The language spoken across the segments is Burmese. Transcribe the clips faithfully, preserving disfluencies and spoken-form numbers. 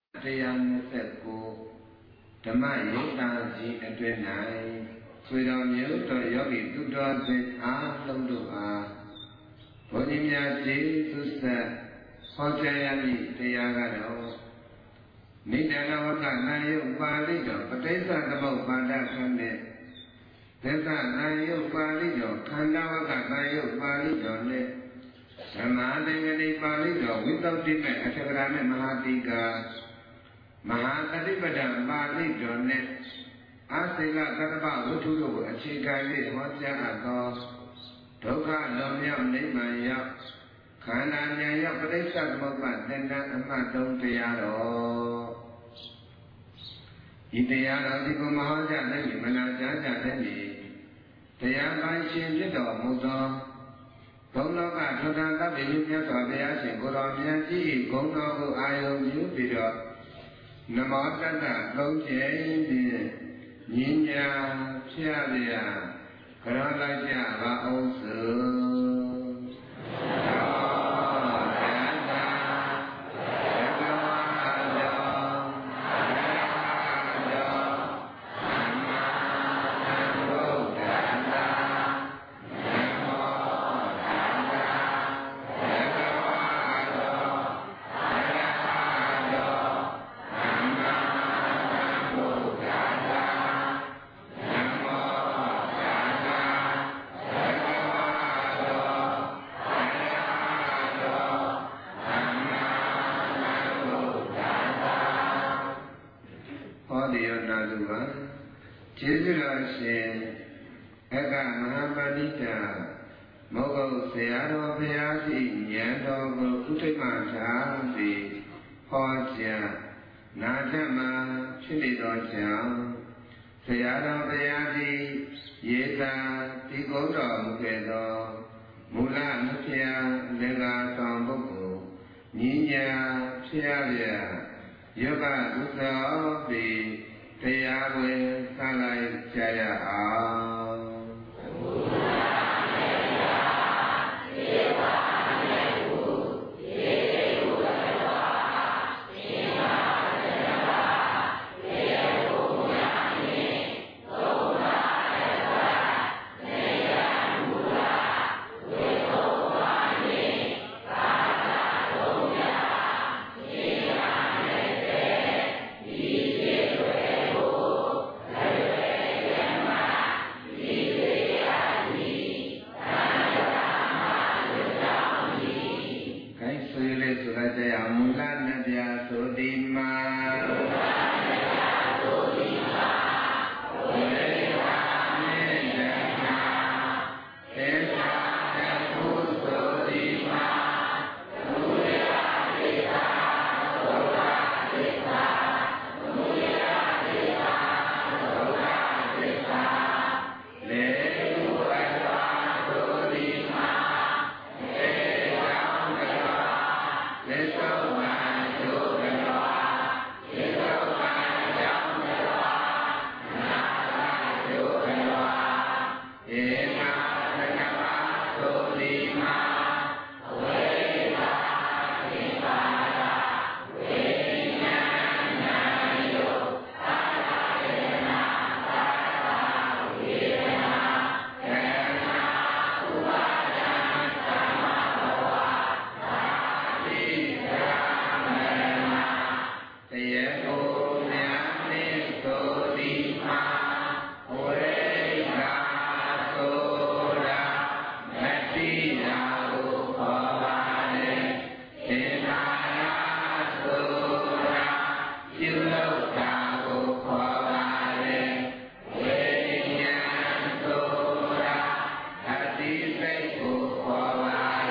တရားနှစ်ဆယ့်ကိုဓမ္မယုတ်တာကြီးအတွင်း၌ဆွေတော်မျိုးတော်ယောဂီသူတော်စင်အားလုံးတို့အားဘုန်းကြီးများကျေးဇူးဆက်ဟောကြားရမည့်တရားကတော့နိဒာနဝကနာယုတ်ပါဠိတော်ပဋိစ္စသမုပ္ပါဒခန်းနဲ့သစ္စာနာယုတ်ပါဠိတော်ခန္ဓာဝကနာယုတ်ပါဠိတော်နဲ့ဓမ္မသင်္ကတိပါဠိတော်ဝိသုဒ္ဓိမေအထကရာနဲ့မဟာတိကာမဟာတတိပဒံပါဠိတော်နဲ့အာစေလသတ္တပဝတ္ထုတို့ကိုအခြေခံ၍ဟောကြားအပ်သောဒုက္ခလွန်မြောက်နိဗ္ဗာန်ရောက်ခန္ဓာဉာဏ်ရောက်ပဋိစ္စသမုပ္ပါဒ်သင်္ကန်းအမှတ်သုံးတရားတော်ဤတရားတော်ဒီကိုမဟောကြားနိုင်မနာကြားကြတဲ့ဤတရားပိုင်ရှင်ဖြစ်တော်မူသောဘုံလောကထူထန်တပ်ပြီးမြတ်စွာဘုရားရှင်ကိုယ်တော်မြတ်ကြီးဂုဏ်တော်ကိုအာယုံပြုပြီးတော့နမောတတ္တသုံးကျင်းဖြင့်ညီညာဖြရဗျာကရောလိုက်ကြပါအောင်စို့ကျေးဇူးတော်ရှင်အက္ခမဟာပဏိတမောဂုတ်ဆရာတော်ဘုရားကြီးဉာဏ်တော်ကိုဥထိတ်မှထားပြီးဟောကြားနာထမှဖြစ်နေသောကြောင့်ဆရာတော်ဘုရားကြီးရေသာဒီကုန်းတော်မူခဲ့သောမူလမဖျားလင်္ကာဆောင်ပုဂ္ဂိုလ်ညီညာဖျားပြယောဂဥစ္စာပြီးတရားဝင်စလိုက်ကြရအောင်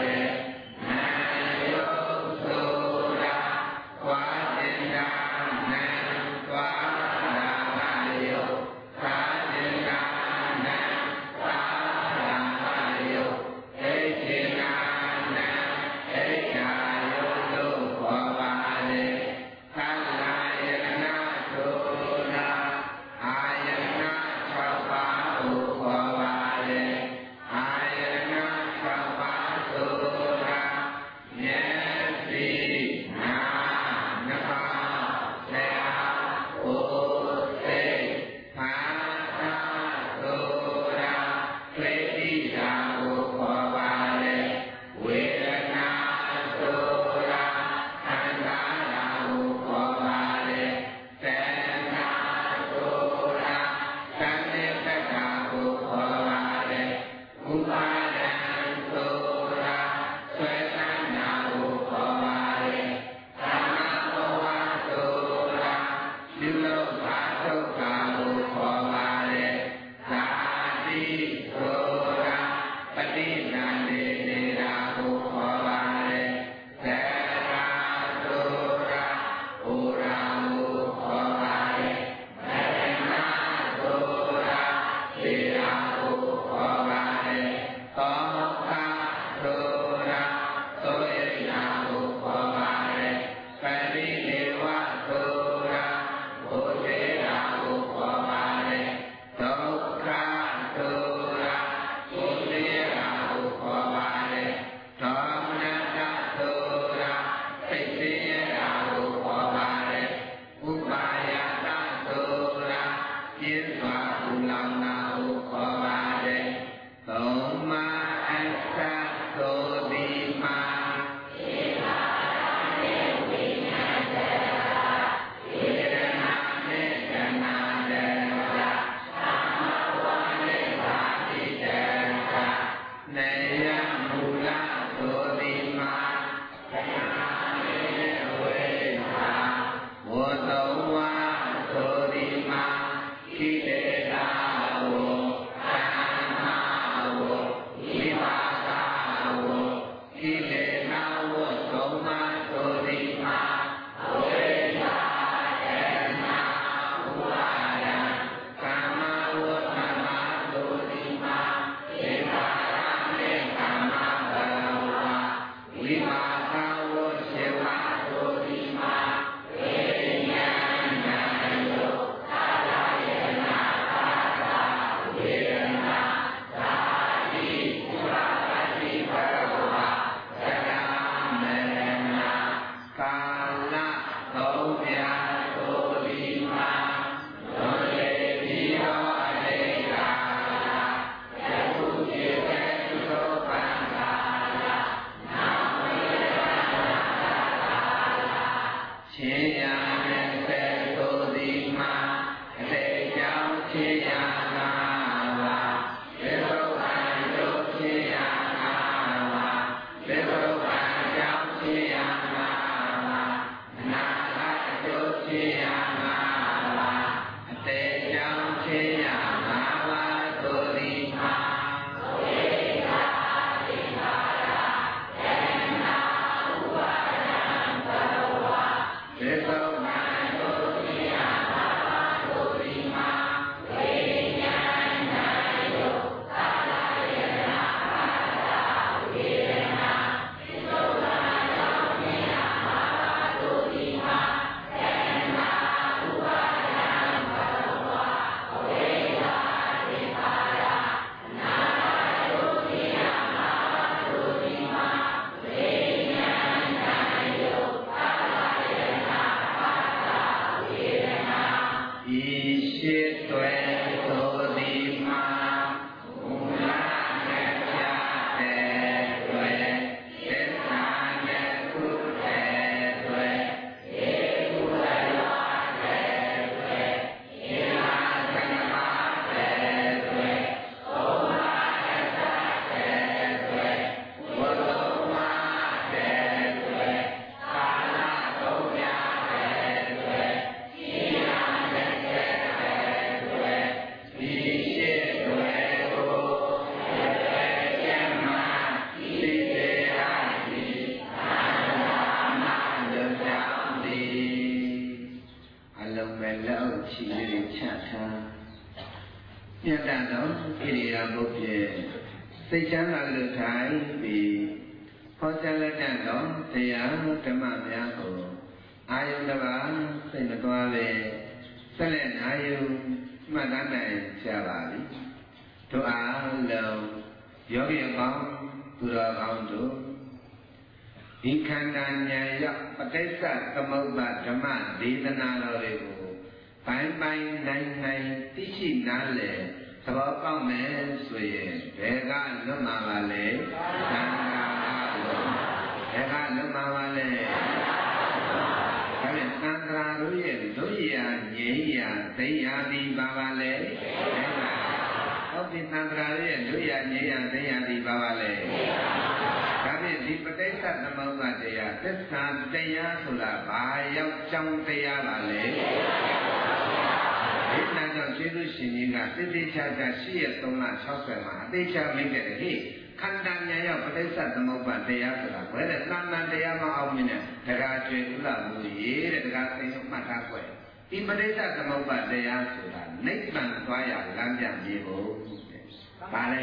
နချင်းရမှာပါအတေကြောင့်ချင်းရမှာပါဆိုသည်မှာဝိသာတိပါဒသေနာဥပါဒံဘဝသေသောနာတို့ချင်းရမှာပါဆိုသည်မှာဝိညာဏ်တို့သာရယနာပါဒဝိရဏသေသောနာတို့ချင်းရမှာပါဆိုသည်မှာသေနာဥပါဒံဘဝဝိသာတိပါဒနာတို့ချင်းရမှာပါဆိုသည်မှာဝိညာဏ်တို့သာရယနာပါဒဝိရဏဤရှိတွယ်ဆိုသည်မှာမူလနဲ့ပြတဲ့တွယ်သစ္စာနဲ့ကုတဲ့တွယ်ဧကုလယောတဲ့တွယ်ဧလာသံဃာတဲ့တွယ်ဩဝါဒတဲ့တွယ်ဝတ္တမတဲ့တွယ်ကာလသုံးများတဲ့တွယ်ဤနာတဲ့တွယ်ဒီရှိတွယ်ကိုကျမ်းမာသိစေရသည်သာမန်ကြောင့်သည်အလုံးမဲ့လောက်ချီလေးချထားမြတ်တတော်ဣရိယာပုတ်ဖြင့်စိတ်ချမ်းသာလို့ထိုင်ပြီးဟောကြားလက်တတ်တော်တရားဓမ္မများကိုအာယုန်တစ်ပါးစိတ်မသွားပဲဆက်လက်အာယုန်မှတ်တမ်းနိုင်ကြပါပြီတို့အားလုံးယောဂီအပေါင်းသူတော်ကောင်းတို့ဒီခန္ဓာဉာဏ်ရောက်ပဋိစ္စသမုပ္ပါဓမ္မဒေသနာတော်တွေကိုပိုင်းပိုင်းနိုင်နိုင်သိရှိနားလည်သဘောပေါက်မယ်ဆိုရင်ဘယ်ကလွတ်မှာပါလဲသံဃာလို့ဘယ်ကလွတ်မှာပါလဲဒါပြန်သံဃာတို့ရဲ့ဒုရရာငြိမ်းရာသိရာဒီပါပါလဲဟုတ်ပြီသံဃာတို့ရဲ့ဒုရရာငြိမ်းရာသိရာဒီပါပါလဲဒါဖြင့်ဒီပဋိစ္စသမုပ္ပါတရားသစ္စာတရားဆိုတာဘာရောက်ကြောင်းတရားပါလဲဒီနာကြောင့်ကျေးဇူးရှင်ကြီးကတိတိကျကျရှိရသုံးလ၆၀မှာအသေးချာမိတ်တယ်ဟိခန္ဓာဉာဏ်ရောက်ပဋိစ္စသမုပ္ပါတရားဆိုတာဘယ်နဲ့သာမန်တရားမအောင်မြင်တဲ့တရားကျွေဥလာမှုရေးတဲ့တရားသိမှတ်ထားွယ်ဒီပဋိစ္စသမုပ္ပါတရားဆိုတာနိဗ္ဗာန်သွားရလမ်းပြမြေဖို့ဘာလဲ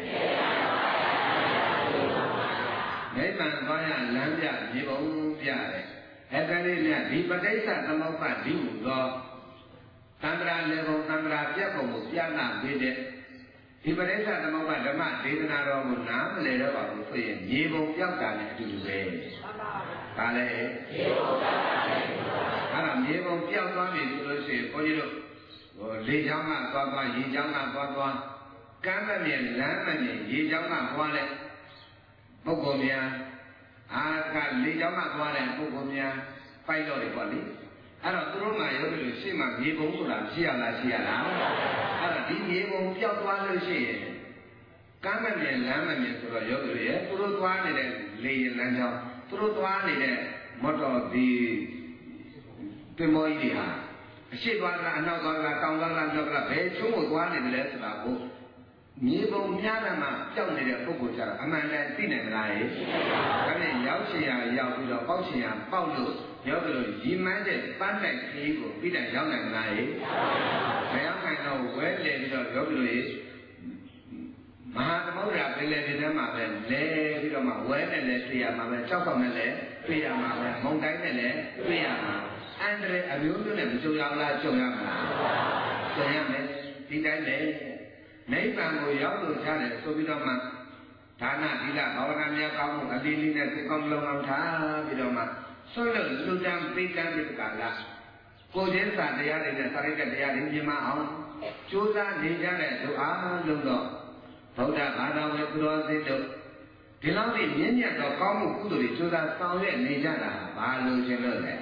နိဗ္ဗာန်သွားရလမ်းပြမြေပုံပြတယ်အဲ့ဒါလေးနဲ့ဒီပဋိစ္စသမုပ္ပါဒီဟူသောသံဃာလေဘုံသံဃာပြတ်ပုံကိုပြနာပေးတဲ့ဒီပဋိစ္စသမုပ္ပါဓမ္မဒေသနာတော်ကိုနားမလည်တော့ပါဘူးဆိုရင်မြေပုံပြောက်တာနဲ့အတူတူပဲဒါလည်းမြေပုံပြောက်တာနဲ့အဲ့ဒါမြေပုံပြောက်သွားပြီဆိုလို့ရှိရင်ဘုန်းကြီးတို့ဟိုလေချောင်းကသွားသွားရေချောင်းကသွားသွားကမ်းမမြင်လမ်းမမြင်ရေချောင်းကသွားတဲ့ပုဂ္ဂိုလ်များအာကလေချောင်းကသွားတဲ့ပုဂ္ဂိုလ်များပိုက်တော့တယ်ပေါ့လေအဲ့တော့သူတို့မှရုပ်လို့ရှေ့မှာမြေပုံဆိုတာရှိရလားရှိရလားအဲ့တော့ဒီမြေပုံပျောက်သွားလို့ရှိရင်ကမ်းမမြင်လမ်းမမြင်ဆိုတော့ရုပ်လို့ရဲ့သူတို့သွားနေတဲ့လေရင်လမ်းကြောင်းသူတို့သွားနေတဲ့မော်တော်ဒီသင်္ဘောကြီးတွေဟာအရှိသွားလားအနောက်သွားလားတောင်သွားလားပြောလားဘယ်ချုံးကိုသွားနေတယ်လဲဆိုတာကိုမြေပုံများတယ်မှာပျောက်နေတဲ့ပုဂ္ဂိုလ်ကြတော့အမှန်တည်းသိနိုင်မလားရဲ့ဒါနဲ့ရောက်ချင်ရရောက်ပြီးတော့ပေါက်ချင်ရပေါက်လို့ရောက်လို့ရီမန်းတဲ့ပန်းတိုက်ခရီးကိုပြီးတိုင်ရောက်နိုင်မလားရဲ့မရောက်နိုင်တော့ဝဲလေပြီးတော့ရောက်လို့မဟာသမုဒ္ဒရာပင်လယ်ပြင်ထဲမှာပဲလဲပြီးတော့မှဝဲနဲ့လဲတွေ့ရမှာပဲကြောက်ဆောင်နဲ့လဲတွေ့ရမှာပဲမုန်တိုင်းနဲ့လဲတွေ့ရမှာအန္တရာယ်အမျိုးမျိုးနဲ့မကြုံရဘူးလားကြုံရမှာလားကြုံရမယ်ဒီတိုင်းလေနိဗ္ဗာန်ကိုရောက်လို့ချတယ်ဆိုပြီးတော့မှဒါနသီလဘာဝနာများကောင်းမှုအလေးလေးနဲ့သိကောင်းလုံးအောင်ထားပြီးတော့မှဆွလို့လူတန်းပိကံဒီကလာကိုချင်းစာတရားတွေနဲ့စာရိတ္တတရားတွေမြင်မအောင်ကြိုးစားနေကြတဲ့သူအားလုံးတော့ဗုဒ္ဓဘာသာဝင်သူတော်စင်တို့ဒီလောက်ဒီမြင့်မြတ်သောကောင်းမှုကုသိုလ်တွေကြိုးစားဆောင်ရွက်နေကြတာဘာလို့ရှင်လို့လဲ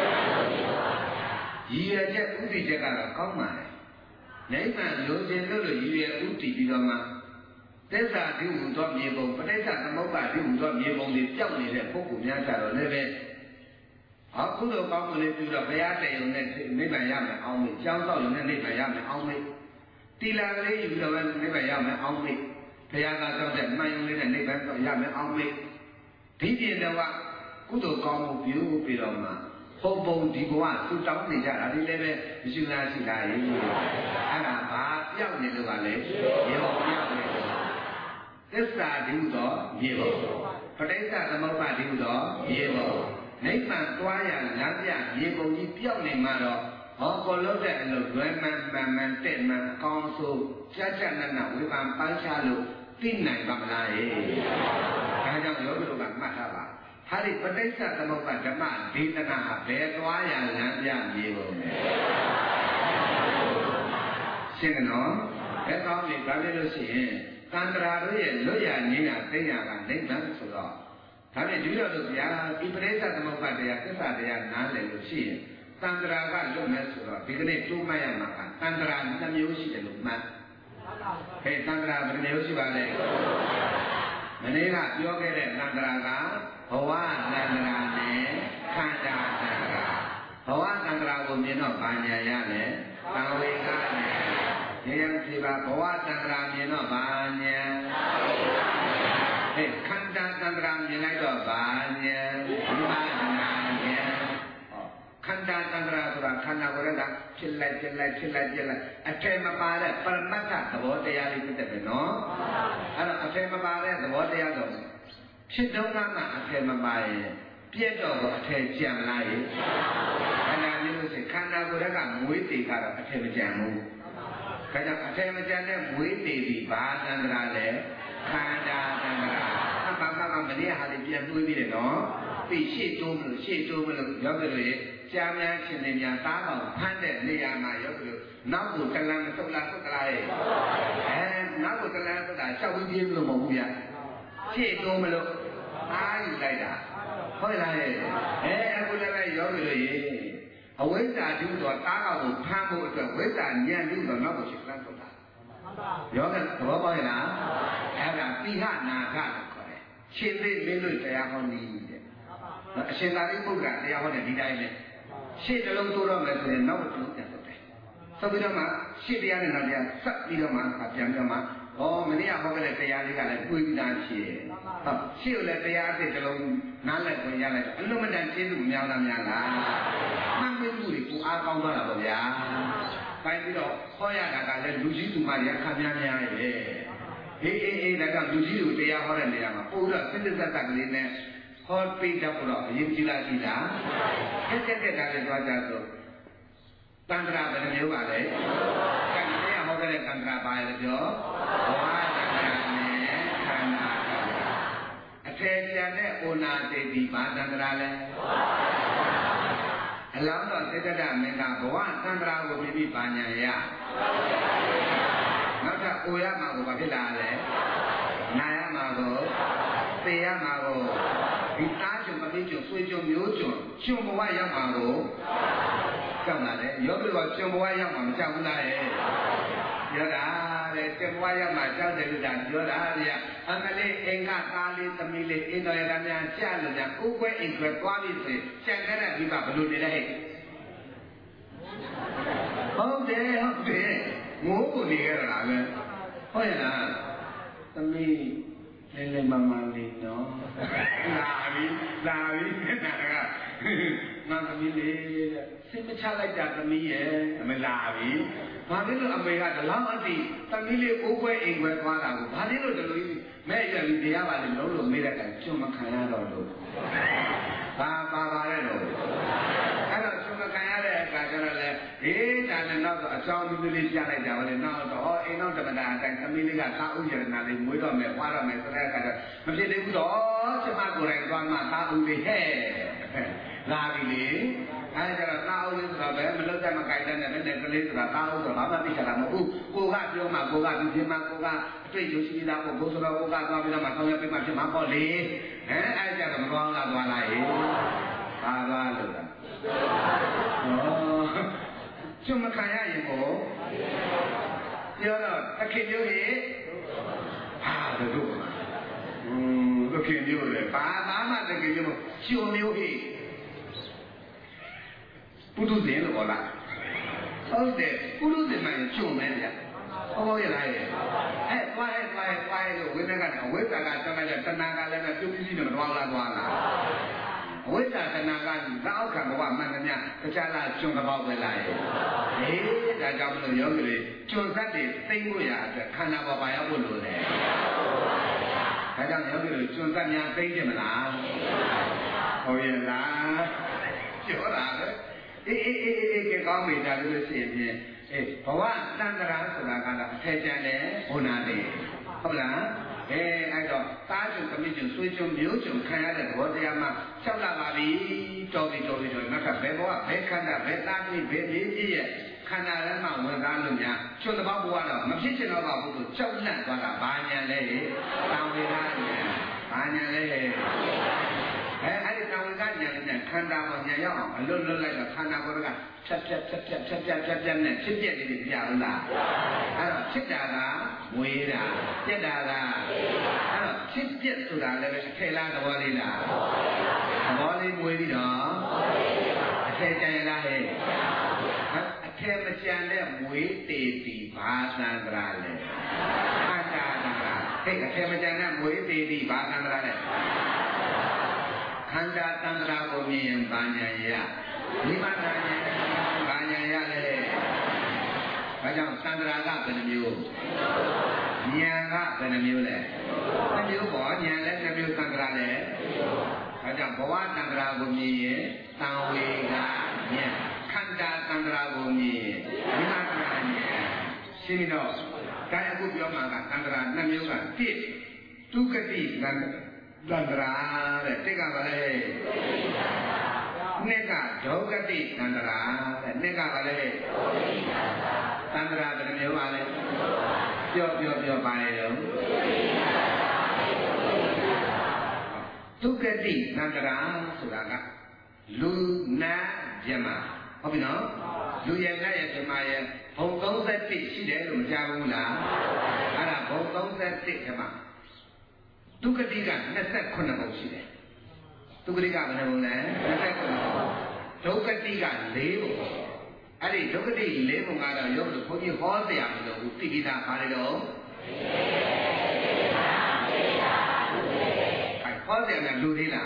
ရည်ရွယ်ချက်ဥတည်ချက်ကတော့ကောင်းပါလေနိဗ္ဗာန်လိုချင်လို့လို့ရည်ရွယ်ဥတည်ပြီးတော့မှသစ္စာဒီဟူသောမြေပုံပဋိစ္စသမုပ္ပါဒီဟူသောမြေပုံတွေပျောက်နေတဲ့ပုဂ္ဂိုလ်များကြတော့လည်းပဲအခုတော့ကောင်းမလေးပြုတော့ဘုရားတယုံနဲ့နိဗ္ဗာန်ရမယ်အောင်မေ့ကျောင်းတော့ရုံနဲ့နိဗ္ဗာန်ရမယ်အောင်မေ့တီလာကလေးယူပြီးတော့နိဗ္ဗာန်ရမယ်အောင်မေ့ဘုရားကကြောက်တဲ့မှန်ယုံလေးနဲ့နိဗ္ဗာန်တော့ရမယ်အောင်မေ့ဒီပြင်တော့ကုသိုလ်ကောင်းမှုပြုပြီးတော့မှပုံပုံဒီဘဝသူတောင်းနေကြတာဒီလည်းပဲမရှိလားရှိလားရေအဲ့ဒါဘာပြောက်နေလို့ကလည်းရေပေါ်ပြောက်နေတယ်သစ္စာဒီဟုသောရေပေါ်ပဋိစ္စသမုပ္ပါဒိဟုသောရေပေါ်နိဗ္ဗာန်သွားရလမ်းပြရေပုံကြီးပြောက်နေမှတော့ဟောကိုလို့တဲ့အလုပ်လွယ်မှန်မှန်မှန်တဲ့မှန်ကောင်းဆိုကြကြနနဝေဖန်ပန်းချလို့သိနိုင်ပါမလားရေဒါကြောင့်ယောဂီတို့ကမှတ်ထားပါဟာဒီပဋိစ္စသမုပ္ပါဓမ္မဒေသနာဘယ်သွားရလမ်းပြရေပုံလဲရှင်းနော်ဘယ်ကောင်းနေဘာဖြစ်လို့ရှိရင်တန်ត្រာတို့ရဲ့လွတ်ရငြင်းတာသိရကနိဗ္ဗာန်ဆိုတော့ဒါနဲ့ဒီလိုလို့ဗျာဒီပရိစ္ဆသမုပ္ပါတရားသစ္စာတရားနားလည်လို့ရှိရင်တန်ត្រာကလွတ်မယ်ဆိုတော့ဒီကနေ့တိုးမှတ်ရမှာကတန်ត្រာနှမျိုးရှိတယ်လို့မှတ်ဟဲ့တန်ត្រာဘယ်နှမျိုးရှိပါလဲမနေ့ကပြောခဲ့တဲ့တန်ត្រာကဘဝတန်ត្រာနဲ့ခန္ဓာတန်ត្រာဘဝတန်ត្រာကိုမြင်တော့ဘာညာရလဲသံဝေကနဲ့ဉာဏ်ဖြစ်ပါဘဝတန်ត្រာမြင်တော့ဘာညာဟဲ့ခန္ဓာတန်ត្រာမြင်လိုက်တော့ဘာညာဝိပဿနာဉာဏ်ခန္ဓာတန်ត្រာဆိုတာခန္ဓာကိုယ်ကဖြစ်လိုက်ဖြစ်လိုက်ဖြစ်လိုက်ဖြစ်လိုက်အထည်မပါတဲ့ပရမတ္ထသဘောတရားလေးဖြစ်တယ်နော်အဲ့တော့အထည်မပါတဲ့သဘောတရားတော့ဖြစ်တော့မှအထည်မပါရင်ပြည့်တော့အထည်ကြံလားရေခန္ဓာမျိုးလို့ဆိုခန္ဓာကိုယ်ကမွေးတည်ကတော့အထည်မကြံဘူးဒါကြောင့်အထည်မကြံတဲ့မွေးတည်ပြီးဘာတန်ត្រာလဲခန္ဓာတန်ត្រာအမှန်မှန်မှမနေ့ဟာလေးပြန်တွေးပြီးတယ်နော်ပြီးရှေ့တိုးမလို့ရှေ့တိုးမလို့ရောက်ကြလို့ကြာများရှင်နေများတားအောင်ဖမ်းတဲ့နေရာမှာရောက်ကြလို့နောက်ကိုတလန်သုတ်လာသုတ်လာရဲ့အဲနောက်ကိုတလန်သုတ်တာရှောက်ပြီးပြေးလို့မဟုတ်ဘူးဗျာရှေ့တိုးမလို့အားယူလိုက်တာဟုတ်လားရဲ့အဲအခုလည်းရောက်ကြလို့ရေအဝိဇ္ဇာတုတော့တားအောင်ကိုဖမ်းဖို့အတွက်ဝိဇ္ဇာညံ့ပြီးတော့နောက်ကိုရှေ့တလန်သုတ်တာရောကသဘောပေါက်ရဲ့လားအဲ့ဒါပိဟနာခလို့ခေါ်တယ်ရှင်သေးမင်းတို့တရားဟောနည်းတဲ့အရှင်သာရိပုတ္တရာတရားဟောတဲ့ဒီတိုင်းနဲ့ရှေ့တလုံးတိုးတော့မယ်ဆိုရင်နောက်တစ်လုံးပြန်တော့တယ်ဆက်ပြီးတော့မှရှေ့တရားနဲ့နောက်တရားဆက်ပြီးတော့မှပြန်ပြီးတော့မှဟောမနေ့ကဟောခဲ့တဲ့တရားလေးကလည်းတွေးပြီးသားရှိရဲ့ဟုတ်ရှေ့ကိုလည်းတရားအစ်တလုံးနားလည်ခွင့်ရလိုက်တော့အလုံးမတန်ကျေးဇူးများလားများလားမှန်ပြီးမှုတွေကိုအားကောင်းသွားတာပေါ့ဗျာပိုင်းပြီးတော့ဟောရတာကလည်းလူကြီးသူမတွေကခံများများရဲ့အေးအေးအေးဒါကြောင့်လူကြီးတို့တရားဟောတဲ့နေရာမှာပို့တော့စိတ်သက်သက်ကလေးနဲ့ဟောပြီးတော့တော့အရင်ကြည့်လိုက်ကြည့်တာတက်တက်တက်တာလည်းသွားကြဆိုတန်ត្រာဘယ်နှမျိုးပါလဲကံတရားဟောခဲ့တဲ့တန်ត្រာပါရပြောဘဝတန်ត្រာနဲ့ခန္ဓာအထေကျန်တဲ့ဩနာတိတိဘာတန်ត្រာလဲအလောင်းတော်သေတ္တမင်းကဘဝတန်ត្រာကိုပြီးပြီးပါညာရနောက်ထပ်ဩရမှာကိုဘာဖြစ်လာလဲနာရမှာကိုသေရမှာကိုဒီသားကျုံမသိကျုံဆွေကျုံမျိုးကျုံကျုံဘဝရောက်မှာကိုကြောက်လာတယ်ယောဂီကကျုံဘဝရောက်မှာမကြောက်ဘူးလားရဲ့ပြောတာတဲ့ကျုံဘဝရောက်မှာကြောက်တယ်လို့ဒါပြောတာဗျာအမလေးအင်္ဂသားလေးသမီးလေးအင်တော်ရကများကြားလို့ညာကိုယ်ကွဲအိမ်ကွဲသွားပြီဆိုရင်ကျန်တဲ့ဒီကဘလို့နေလဲဟဲ့ဟုတ်တယ်ဟုတ်တယ်ငိုးကိုနေကြတာပဲဟုတ်ရဲ့လားသမီးလေးလေးမမလေးနော်လာပြီလာပြီနာကငါသမီးလေးစိတ်မချလိုက်တာသမီးရဲ့အမလာပြီဘာဖြစ်လို့အမေကဒီလောက်အတိသမီးလေးအိုးခွဲအိမ်ခွဲသွားတာကိုဘာဖြစ်လို့ဒီလိုကြီးမဲ့ရလူတရားပါလေလုံးလို့မေးတဲ့တိုင်ကျွတ်မခံရတော့လို့ဘာပါပါလဲလို့အဲ့တော့ကျွတ်မခံရတဲ့အခါကျတော့လေအေးဒါနဲ့နောက်တော့အကြောင်းလူလေးပြလိုက်ကြပါလေနောက်တော့ဟောအိမ်နောက်တမတာအတိုင်းသမီးလေးကသာဥရနာလေးမွေးတော့မယ်ပွားတော့မယ်ဆိုတဲ့အခါကျမဖြစ်သေးဘူးတော့ကျမကိုယ်တိုင်သွားမှသာဥလေးဟဲ့လာပြီလေအဲဒါတော့သာဥလေးဆိုတော့ဘယ်မလုပ်တတ်မကြိုက်တဲ့နဲ့နဲ့ကလေးဆိုတာသာဥဆိုတော့ဘာမှသိချင်တာမဟုတ်ဘူးကိုကပြောမှကိုကဒီပြမကိုကအတွေ့အကြုံရှိတာကိုဘုဆိုတော့ကိုကသွားပြီးတော့မှဆောင်းရပြမှဖြစ်မှာပေါ့လေအဲအဲကြတော့မကောင်းလားသွားလိုက်ရေဘာပါလို့လားဩကျွတ်မခံရရင်ကိုပြောတော့အခင်မျိုးကြီးဟာတို့อืมသခင်မျိုးလေဘာသာမှသခင်မျိုးကျွမျိုးဟိပုထုဇဉ်လို့ဟောလားဟုတ်တယ်ပုထုဇဉ်မှရင်ကျုံမယ်ဗျာဟုတ်ပါရဲ့လားအဲသွားရဲသွားရဲသွားရဲလို့ဝိသကအဝိဇ္ဇာကတမန်တဲ့တဏှာကလည်းပြုတ်ပြီးပြီးတော့သွားလာသွားလာအဝိဇ္ဇာတဏှာကနောက်ခံဘဝမှန်သမျှတခြားလားကျုံတစ်ပေါက်ပဲလားရဲ့အေးဒါကြောင့်မလို့ယောဂီတွေကျုံစက်တွေသိမ့်ဖို့ရအတွက်ခန္ဓာပေါ်ပါရောက်ဖို့လိုတယ်ဒါကြောင့်ယောဂီတွေကျုံစက်များသိမ့်ကြမလားဟုတ်ရဲ့လားပြောတာပဲအေးအေးအေးအေးကကောင်းပြီဒါလို့ရှိရင်ဖြင့်အေးဘဝတန်ត្រာဆိုတာကတော့အထက်ကျန်တယ်ဘုနာတယ်ဟုတ်လားအဲအဲ့တော့သားကျုံသမီးကျုံဆွေကျုံမျိုးကျုံခံရတဲ့သဘောတရားမှလျှောက်လာပါပြီတော်ပြီတော်ပြီတော်ပြီနောက်ကဘယ်ဘဝဘယ်ခန္ဓာဘယ်သားသမီးဘယ်လေးကြီးရဲ့ခန္ဓာလည်းမှဝင်သားလို့များကျွတ်တပေါက်ဘဝတော့မဖြစ်ချင်တော့ပါဘူးလို့ကြောက်လန့်သွားတာဘာညာလဲတောင်းနေတာညာဘာညာလဲအဲအဲ့ဒီတောင်းကညာနဲ့ခန္ဓာပေါ်ညာရောက်အောင်အလွတ်လွတ်လိုက်တော့ခန္ဓာပေါ်ကဖြတ်ဖြတ်ဖြတ်ဖြတ်ဖြတ်ဖြတ်ဖြတ်ဖြတ်နဲ့ဖြစ်ပြက်နေတယ်ကြားဘူးလားအဲ့တော့ဖြစ်တာကမွေးတာပြက်တာကအဲ့တော့ဖြစ်ပြက်ဆိုတာလည်းအထေလားသဘောလေးလားသဘောလေးမွေးပြီးတော့အထေကြံရလားဟဲ့အထေမကြံတဲ့မွေးတေတီဘာသံဃာလဲခန္ဓာသံဃာဟဲ့အထေမကြံတဲ့မွေးတေတီဘာသံဃာလဲခန္ဓာသံဃာကိုမြင်ရင်ဘာညာရဒီမှာညာဘာညာရလဲဘာကြောင့်သံဃာကဘယ်နှမျိုးဉာဏ်ကဘယ်နှမျိုးလဲနှမျိုးပေါ့ဉာဏ်လည်းနှမျိုးသံဃာလည်းဘာကြောင့်ဘဝသံဃာကိုမြင်ရင်သံဝေကဉာဏ်ခန္ဓာသံဃာကိုမြင်ရင်ဒီမှာဉာဏ်ရှင်းတော့ဒါအခုပြောမှာကသံဃာနှမျိုးကတစ်ဒုက္ခတိသံဃာသံဃာတဲ့တိတ်ကပါလေနှစ်ကဒုက္ခတိသံဃာတဲ့နှစ်ကပါလေသံဃာဘယ်နှမျိုးပါလဲပြောပြောပြောပါလေတော့ဒုက္ခတိသံဃာဆိုတာကလူနာမြမဟုတ်ပြီနော်လူရဲ့နတ်ရဲ့မြမရဲ့ဘုံသုံးဆယ်တစ်ရှိတယ်လို့မကြားဘူးလားအဲ့ဒါဘုံသုံးဆယ်တစ်မြမဒုက္ခတိက၂၈ဘုံရှိတယ်ဒုက္ခတိကဘယ်နှဘုံလဲ၂၈ဘုံဒုက္ခတိက၄ဘုံအဲ့ဒီဒုက္ခတိ၄ဘုံကတော့ရုပ်လို့ဘုန်းကြီးဟောတရားမလို့ဘူးတိတိတာပါလေတော့အဲ့ဟောတရားကလူသေးလား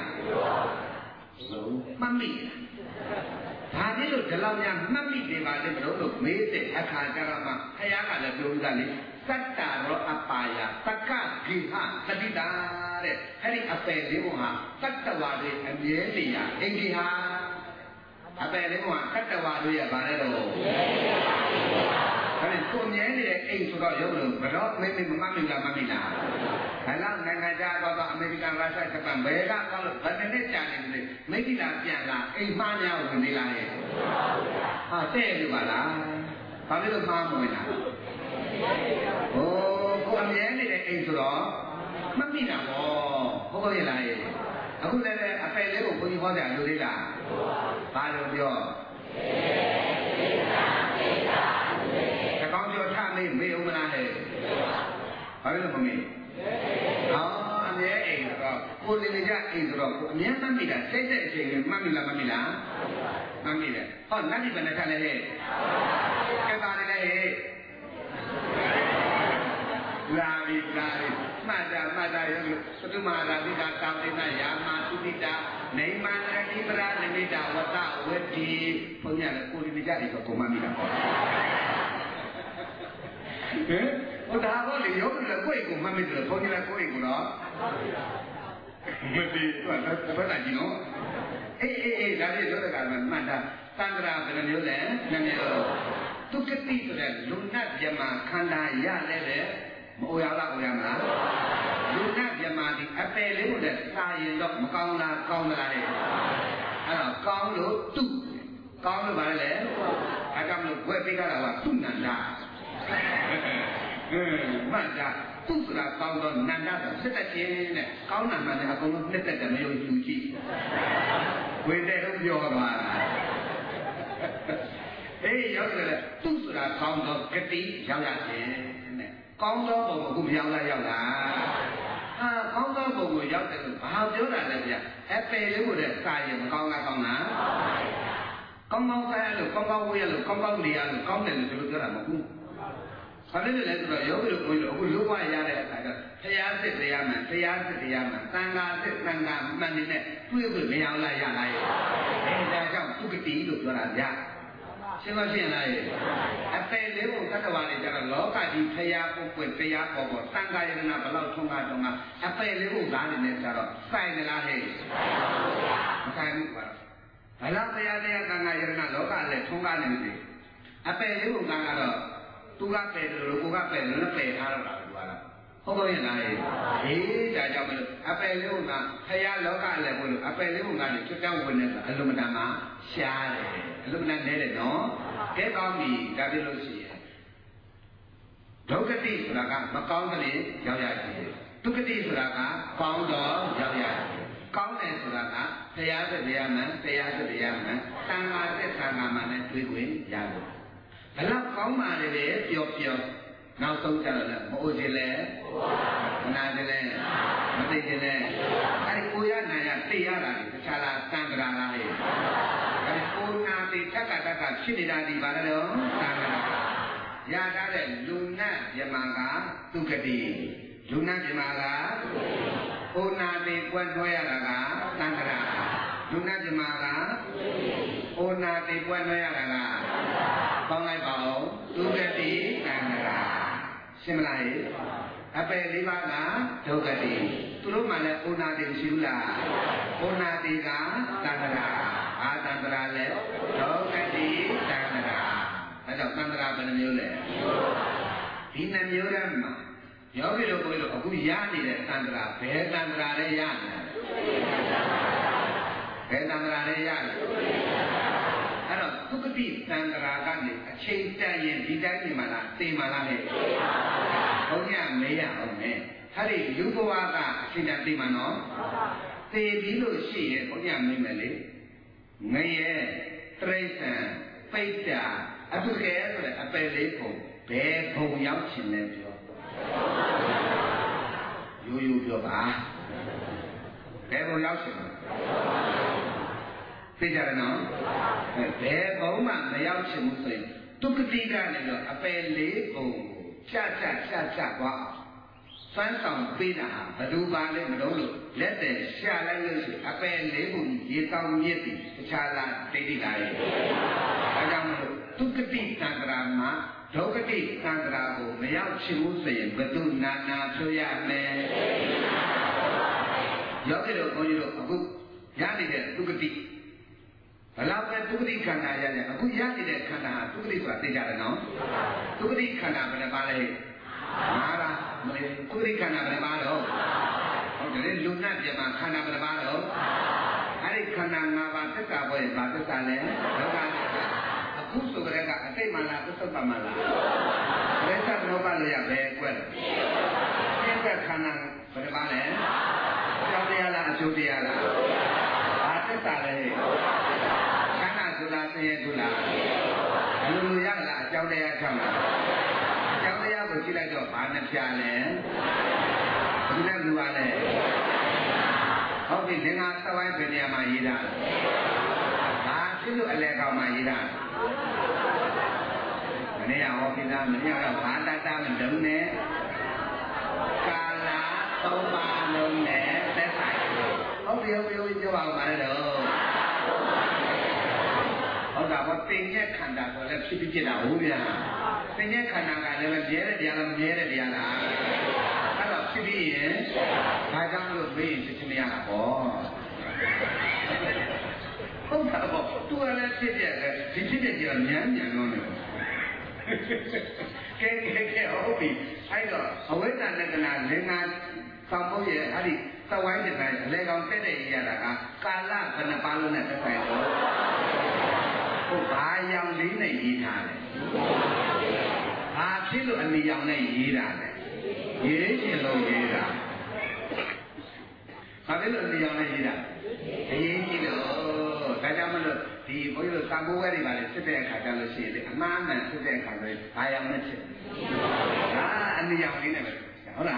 မှတ်မိလားဘာဖြစ်လို့ဒီလောက်များမှတ်မိနေပါလဲမလို့လို့မေးတဲ့အခါကျတော့မှဘုရားကလည်းပြောဥစ္စာလေးသတ္တရောအပါယတက္ကဂိဟသတိတာတဲ့အဲ့ဒီအပယ်လေးဘုံဟာတတ္တဝါတွေအမြဲနေရအင်္ဂိဟာအပယ်လေးဘုံဟာတတ္တဝါတွေရဲ့ဗာလဲတော့အဲ့ဒီကိုမြဲနေတဲ့အိမ်ဆိုတော့ရုပ်လို့ဘယ်တော့မိမိမမှတ်မိလားမမှတ်မိလားဘယ်လောက်နိုင်ငံခြားတော့အမေရိကန်ရုရှားဂျပန်ဘယ်ကကောလို့ဘယ်နှစ်ကြာနေတယ်မိတိလာပြန်လာအိမ်မှားများဝင်နေလားရဲ့ဟာတဲ့လို့ပါလားဘာလို့မှားမဝင်လားโอ้ကိုအမြဲနေတဲ့အိမ်ဆိုတော့မမိတာပေါ့ဟုတ်ပါရဲ့လားရဲ့အခုလည်းအပယ်လေးကိုဘုန်းကြီးဟောတယ်လူလေးလားဘာလို့ပြောတကောင်းကျော်ထမေးမေးဦးမလားဟဲ့ဘာလို့မမေးဟောအမြဲအိမ်ဆိုတော့ကိုယ်နေကြအိမ်ဆိုတော့ကိုအမြဲမှတ်မိတာစိတ်တဲ့အချိန်ကမှတ်မိလားမမိလားမှတ်မိတယ်ဟောနတ်ဒီဘယ်နဲ့ထလဲဟဲ့ကဲပါလေဟဲ့လာပြီလာပြီမှတ်တာမှတ်တာရုပ်လို့သတုမာရာတိတာတောင်းတိနာယာမာသုတိတာနေမန္တတိပရာနိမိတာဝတဝတိဘုန်းကြီးလည်းကိုယ်နေကြတယ်ဆိုကိုမှတ်မိတာဟမ်ဟိုဒါတော့လေရုပ်လည်းကိုယ့်ကိုမှတ်မိတယ်ဘုန်းကြီးလည်းကိုယ့်ကိုတော့မသိတော့ဘယ်နဲ့ကြည့်နော်အေးအေးအေးဒါလေးပြောတဲ့ကမှမှတ်တာသံဃာဘယ်လိုမျိုးလဲနှမျိုးဒုက္ခတိဆိုတဲ့လူနတ်မြမခန္ဓာရလဲတဲ့မအိုရလားအိုရမလားလူနတ်မြမဒီအပယ်လေးကိုလည်းစာရင်တော့မကောင်းလားကောင်းလားတဲ့အဲ့တော့ကောင်းလို့သူ့ကောင်းလို့ပါလေအဲကြောင့်မလို့ဝက်ပေးတာကသူ့နန္ဒအင်းမှတ်တာသူ့ဆိုတာကောင်းတော့နန္ဒဆိုစစ်တချင်းနဲ့ကောင်းတာမှလည်းအကုန်လုံးနှစ်သက်တယ်မယုံကြည်ကြည့်ဝေတဲ့တော့ပြောပါလားအေးရောက်တယ်သူ့ဆိုတာကောင်းတော့ဂတိရောက်ရခြင်းနဲ့ကောင်းသောပုံကိုမရောက်လာရောက်လာဟာကောင်းသောပုံကိုရောက်တယ်လို့ဘာပြောတာလဲဗျအပယ်လေးကိုလည်းစာရင်မကောင်းလားကောင်းလားကောင်းကောင်းစားရလို့ကောင်းကောင်းဝေးရလို့ကောင်းကောင်းနေရလို့ကောင်းတယ်လို့ဒီလိုပြောတာမဟုတ်ဘူး။ဘာလို့လဲဆိုတော့ယောဂီတို့ဘုန်းကြီးတို့အခုလုံးဝရတဲ့အခါကျဘုရားစစ်တရားမှန်တရားစစ်တရားမှန်သံဃာစစ်သံဃာမှန်နေတဲ့တွေ့ခွင့်မရအောင်လားရလားရဲ့။အဲဒါကြောင့်သုကတိလို့ပြောတာဗျာ။ရှင်းမရှင်းလားရဲ့။အပယ်လေးဘုသတ္တဝါတွေကျတော့လောကကြီးဘုရားပုဂ္ဂိုလ်တရားပေါ်ပေါ်သံဃာယတနာဘလောက်ထုံးကားထုံးကားအပယ်လေးဘုသားတွေနဲ့ကျတော့စိုက်နေလားဟဲ့။မဆိုင်ဘူးကွာ။ဘလောက်တရားတရားသံဃာယတနာလောကလည်းထုံးကားနေတယ်။အပယ်လေးဘုကတော့သူကပယ်တယ်လို့ကိုကပယ်တယ်လို့ပယ်ထားတော့တာကွာလားဟုတ်ပါရဲ့လားဟေးဒါကြောင့်မလို့အပယ်လေးကဖရာလောကလည်းဘုလို့အပယ်လေးကလည်းကျွတ်တောင်းဝင်နေဆိုအလုံးမတန်မှရှားတယ်အလုံးမတန်နေတယ်နော်ကဲကောင်းပြီဒါပြလို့ရှိရင်ဒုက္ခတိဆိုတာကမကောင်းတဲ့ရောက်ရခြင်းဒုက္ခတိဆိုတာကကောင်းတော့ရောက်ရခြင်းကောင်းတယ်ဆိုတာကဖရာသတရားမှန်တရားသတရားမှန်သံဃာသက်သံဃာမှန်နဲ့တွေ့ခွင့်ရတယ်ဘလောက်ကောင်းပါလေပဲပျော်ပျော်နောက်ဆုံးကြတော့လည်းမအိုခြင်းလဲမနာခြင်းလဲမသိခြင်းလဲအဲဒီကိုရနာရသိရတာဒီတခြားလားသံဃာလားဟဲ့အဲဒီကိုနာသိတက္ကတက္ကဖြစ်နေတာဒီပါတော့သံဃာရထားတဲ့လူနတ်မြမကသုကတိလူနတ်မြမကကိုနာသိကွက်တွဲရတာကသံဃာလူနတ်မြမကကိုနာသိကွက်တွဲရတာကကောင်းလိုက်ပါဦးသုကတိသံဃာရှင်းမလားအပယ်လေးပါးကဒုက္ခတိသူတို့မှလည်းဩနာတိရှိဘူးလားဩနာတိကသံဃာအာသံဃာလည်းဒုက္ခတိသံဃာအဲကြောင့်သံဃာဘယ်နှမျိုးလဲဒီနှမျိုးတည်းမှာယောဂီတို့ကိုယ်တို့အခုရနေတဲ့သံဃာဘယ်သံဃာလဲရနေတာဘယ်သံဃာလဲရနေတာအဲ့တော့သုကတိသံဃာကနေအချိန်တန်ရင်ဒီတိုင်းနေမှလားသိမှလားလေဘုန်းကြီးမေးရအောင်မယ်အဲ့ဒီလူဘဝကအချိန်တန်သိမှနော်သိပြီးလို့ရှိရင်ဘုန်းကြီးမေးမယ်လေငရဲတရိစ္ဆာန်ပိဋ္ဌာအတုကေဆိုတဲ့အပယ်လေးပုံဘယ်ဘုံရောက်ချင်လဲပြောရိုးရိုးပြောပါဘယ်ဘုံရောက်ချင်လဲသိကြတယ်နော်ဘယ်ဘုံမှမရောက်ချင်ဘူးဆိုရင်တုကတိကနေတော့အပယ်လေးပုံချချချချသွားစမ်းဆောင်ပေးတာဘယ်သူပါလဲမလို့လို့လက်တယ်ရှာလိုက်လို့ရှိအပယ်လေးပုံရေတောင်းမြစ်ပြီးတခြားလားတိတိလာရဲ့ဒါကြောင့်မလို့တုကတိသံဃာမှာဒုက္ခတိသံဃာကိုမရောက်ချင်ဘူးဆိုရင်ဘယ်သူနာနာဆိုရမယ်ယောဂီတို့ဘုန်းကြီးတို့အခုရနေတဲ့တုကတိဘလောက်ပဲသုခတိခန္ဓာရတယ်အခုရနေတဲ့ခန္ဓာဟာသုခတိဆိုတာသိကြတယ်နော်သုခတိခန္ဓာဘယ်နှပါလဲငါးပါးမလေးသုခတိခန္ဓာဘယ်နှပါတော့ဟုတ်တယ်လူနာပြမှာခန္ဓာဘယ်နှပါတော့အဲ့ဒီခန္ဓာငါးပါးသစ္စာပေါ်ရင်ဘာသစ္စာလဲဒုက္ခသစ္စာအခုဆိုကြတဲ့ကအတိတ်မှလားသစ္စာမှလားဘယ်သက်တော့ပါလို့ရဘယ်ကွက်လဲသစ္စာခန္ဓာဘယ်နှပါလဲအကြောင်းတရားလားအကျိုးတရားလားဘာသစ္စာလဲဆိုတာသိရသူလားလူလူရလားအကြောင်းတရားကြောင့်လားအကြောင်းတရားကိုကြည့်လိုက်တော့ဘာနှပြလဲဒီနဲ့လူပါလဲဟုတ်ပြီသင်္ဃာသဝိုင်းပြည်နေရာမှာရေးတာဘာဖြစ်လို့အလဲကောင်မှရေးတာမနေ့ကဟောပြီးသားမနေ့ကတော့ဘာတတမတုံနဲ့ကာလာသုံးပါးလုံးနဲ့သက်ဆိုင်ဟုတ်ပြီဟုတ်ပြီဟုတ်ပြီပြောပါဦးပါလေတော့ဟုတ်တာဘောတင်ရဲ့ခန္ဓာဆိုလည်းဖြစ်ဖြစ်ဖြစ်တာဟုတ်ဗျာတင်ရဲ့ခန္ဓာကလည်းမြဲတဲ့တရားလားမမြဲတဲ့တရားလားအဲ့တော့ဖြစ်ဖြစ်ရင်ဒါကြောင့်လို့မေးရင်ဖြစ်ချင်းမရတာပေါ့ဟုတ်တာပေါ့သူကလည်းဖြစ်ပြတယ်ဒီဖြစ်တဲ့ကြီးကညံ့ညံ့လို့နေကဲကဲကဲဟုတ်ပြီအဲ့တော့အဝိဇ္ဇာလက္ခဏာလင်္ကာသောက်ဖို့ရဲ့အဲ့ဒီသဝိုင်းတဲ့တိုင်းအလေကောင်တက်တဲ့ရတာကကာလဘယ်နှပါလို့နဲ့သက်ဆိုင်တော့ဟုတ်ဘာရောင်လေးနဲ့ရေးထားတယ်ဘာဖြစ်လို့အနီရောင်နဲ့ရေးတာလဲရေးချင်လို့ရေးတာဘာဖြစ်လို့အနီရောင်နဲ့ရေးတာအရေးကြီးလို့ဒါကြောင့်မလို့ဒီဘုန်းကြီးတို့သံဃာဝဲတွေပါလေစစ်တဲ့အခါကျလို့ရှိရင်လေအမှားမှန်စစ်တဲ့အခါကျရင်ဘာရောင်နဲ့ဖြစ်ဒါအနီရောင်လေးနဲ့ပဲဟုတ်လား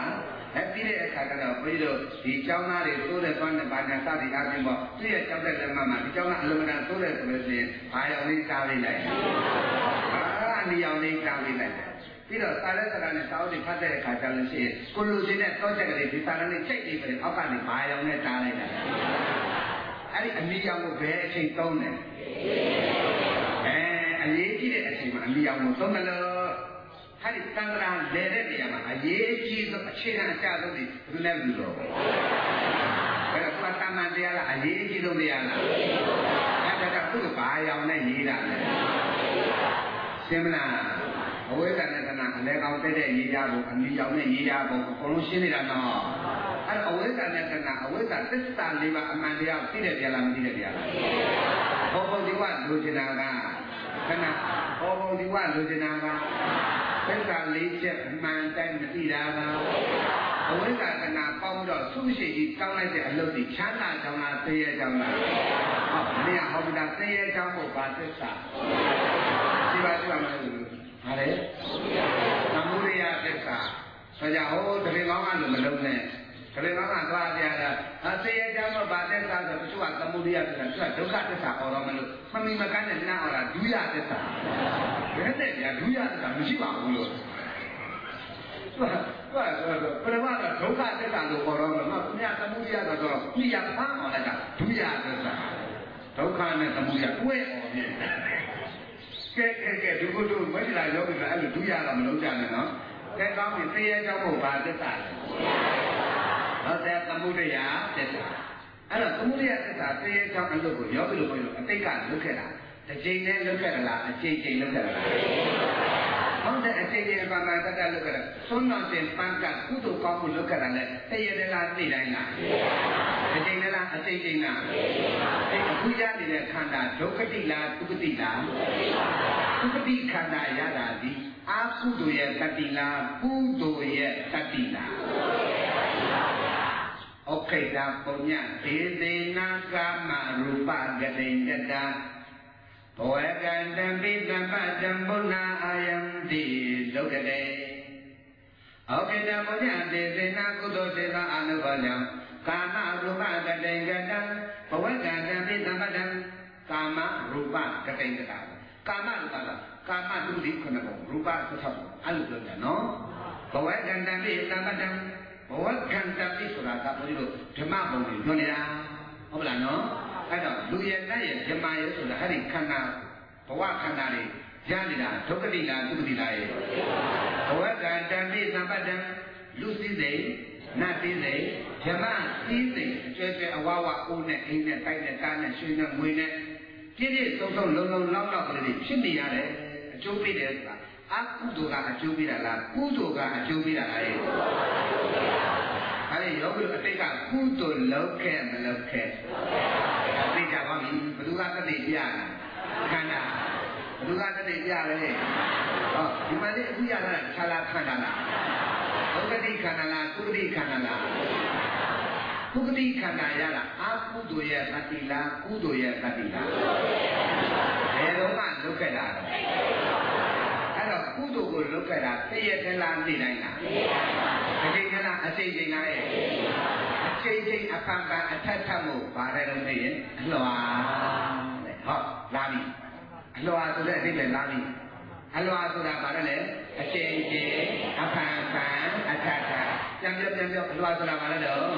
အဲပြီးတဲ့အခါကျတော့ဘုန်းကြီးတို့ဒီကျောင်းသားတွေသိုးတဲ့သွားနဲ့ဘာညာစသည်အားဖြင့်ပေါ့သူ့ရဲ့ကျောင်းတဲ့လက်မှတ်မှာဒီကျောင်းသားအလုံးမတန်သိုးတဲ့ဆိုလို့ရှိရင်ဘာရောင်လေးတားပေးလိုက်အာနေရောင်လေးတားပေးလိုက်ပြီးတော့စာလက်စကားနဲ့စာအုပ်တွေဖတ်တဲ့အခါကျလို့ရှိရင်ကိုလူချင်းနဲ့တောချက်ကလေးဒီစာလက်လေးချိန်နေပြီအောက်ကနေဘာရောင်နဲ့တားလိုက်တယ်အဲ့ဒီအနီရောင်ကိုဘယ်အချိန်သုံးလဲအဲအရေးကြီးတဲ့အချိန်မှာအနီရောင်ကိုသုံးတယ်လို့ဟာဒီသံဃာလဲတဲ့နေရာမှာအရေးကြီးဆုံးအခြေခံအကျဆုံးတွေဘယ်လိုလဲလို့တော့အဲ့ဒါကတမန်တရားလားအရေးကြီးဆုံးတရားလားအဲ့ဒါကသူ့ဘာရောင်နဲ့ရေးတာလဲရှင်းမလားအဝိဇ္ဇာနဲ့တဏှာအလဲကောင်တက်တဲ့ရေးကြဖို့အနီရောင်နဲ့ရေးကြဖို့အကုန်လုံးရှင်းနေတာနော်အဲ့အဝိဇ္ဇာနဲ့တဏှာအဝိဇ္ဇာသစ္စာလေးပါအမှန်တရားသိတဲ့တရားလားမသိတဲ့တရားလားဘောဘုံဒီဝလိုချင်တာကခဏဘောဘုံဒီဝလိုချင်တာကသစ္စာလေးချက်အမှန်တိုင်းမသိတာကအဝိဇ္ဇာတဏှာပေါင်းတော့သူ့ရှိကြီးတောင်းလိုက်တဲ့အလုပ်တွေချမ်းသာကြောင်းလားသိရကြောင်းလားဟောမင်းကဟောတာသိရကြောင်းကိုဘာသစ္စာဒီပါဒီပါမလို့ဟာလေသမုဒိယသစ္စာဆိုကြဟိုတပင်ကောင်းကလည်းမလုံးနဲ့တပင်ကောင်းကသွားပြတာအသိရကြောင်းတော့ဘာသစ္စာဆိုတချို့ကသမုဒိယသစ္စာသူကဒုက္ခသစ္စာဟောတော့မလို့မမီမကန်းနဲ့နားဟောတာဒုယသစ္စာဘယ်နဲ့ကြာဒုယသစ္စာမရှိပါဘူးလို့သူကသူကပရမတ်ဒုက္ခသစ္စာလို့ဟောတော့မှသူများသမုဒိယဆိုတော့ပြရဖမ်းအောင်လိုက်တာဒုယသစ္စာဒုက္ခနဲ့သမုဒိယတွဲအောင်ပြင်ကဲကဲကဲဒီကုတို့မကြလာရောက်ပြီအဲ့လိုဒုရတာမလုံးကြနဲ့နော်ကဲကောင်းပြီသိရကြောင်းဖို့ဘာသစ္စာလဲဟုတ်တယ်သမုဒယသစ္စာအဲ့တော့သမုဒယသစ္စာသိရကြောင်းအလုပ်ကိုရောက်ပြီလို့ပြောလို့အတိတ်ကလုပ်ခဲ့တာတစ်ချိန်နဲ့လုပ်ခဲ့တာလားအချိန်ချိန်လုပ်ခဲ့တာလားဟုတ်တယ်အချိန်ချိန်ပါပါတတ်တတ်လုပ်ခဲ့တာသုံးတော်တင်ပန်းကကုသိုလ်ကောင်းမှုလုပ်ခဲ့တာလဲသိရလားသိတိုင်းလားအချိန်နဲ့လားအချိန်ချိန်လားအဲ့အခုရနေတဲ့ခန္ဓာဒုက္ခတိလားဒုက္ခတိလားဒုက္ခတိခန္ဓာရတာဒီအာကုသိုလ်ရဲ့တတိလားကုသိုလ်ရဲ့တတိလားဩခေတာပုညဒေသေနာကာမရူပဂတိတတဘောကံတံပိတမ္ပတံဘုနာအာယံတိလောကတေဩခေတာပုညဒေသေနာကုသိုလ်စေတအာနုဘောကြောင့်ကာမရူပဂတိကတံဘဝကံတံပိတမ္ပတံကာမရူပဂတိကတံကာမရူပကကာမတုတိခုနကရူပသစ္စာအဲ့လိုပြောကြနော်ဘဝကံတံပိတမ္ပတံဘဝကံတံပိဆိုတာကဘုန်းကြီးတို့ဓမ္မပုံတွေပြောနေတာဟုတ်လားနော်အဲ့တော့လူရဲ့နဲ့ရဲ့ဓမ္မရဲ့ဆိုတာအဲ့ဒီခန္ဓာဘဝခန္ဓာတွေရနေတာဒုက္ခတိလားဒုက္ခတိလားရဲ့ဘဝကံတံပိတမ္ပတံလူစည်းစိမ်နတ်စည်းစိမ်ဓမ္မစည်းစိမ်အကျွဲကျွဲအဝဝအိုးနဲ့အိမ်နဲ့တိုက်နဲ့ကားနဲ့ရွှေနဲ့ငွေနဲ့ပြည့်ပြည့်စုံစုံလုံးလုံးလောက်လောက်ကလေးဖြစ်နေရတယ်အကျိုးပေးတယ်ဆိုတာအကုသိုလ်ကအကျိုးပေးတာလားကုသိုလ်ကအကျိုးပေးတာလားအဲ့ဒီယောဂီအတိတ်ကကုသိုလ်လုပ်ခဲ့မလုပ်ခဲ့သိကြပါမည်ဘယ်သူကတတိပြရလားခန္ဓာဘယ်သူကတတိပြလဲဟောဒီမှာလေအခုရတာခြားလားခန္ဓာလားဒုက္ခတိခန္ဓာလားကုသိခန္ဓာလားကုသိခန္ဓာရတာအကုသိုလ်ရဲ့တတိလားကုသိုလ်ရဲ့တတိလားဘယ်တော့မှလုပ်ခဲ့တာတော့အဲ့တော့ကုသိုလ်ကိုလုပ်ခဲ့တာသိရတဲ့လားသိတိုင်းလားသိတိုင်းပါအချိန်ကလားအချိန်ချင်းလားရဲ့အချိန်ချင်းအဖန်ဖန်အထက်ထပ်မှုပါတယ်လို့သိရင်အလွာတဲ့ဟောလာပြီအလွာဆိုတဲ့အဓိပ္ပာယ်လာပြီအလွာဆိုတာဘာလဲအချိန်ချင်းအဖန်ဖန်အထက်ထပ်ပြန်ပြောပြန်ပြောအလွာဆိုတာဘာလဲတော့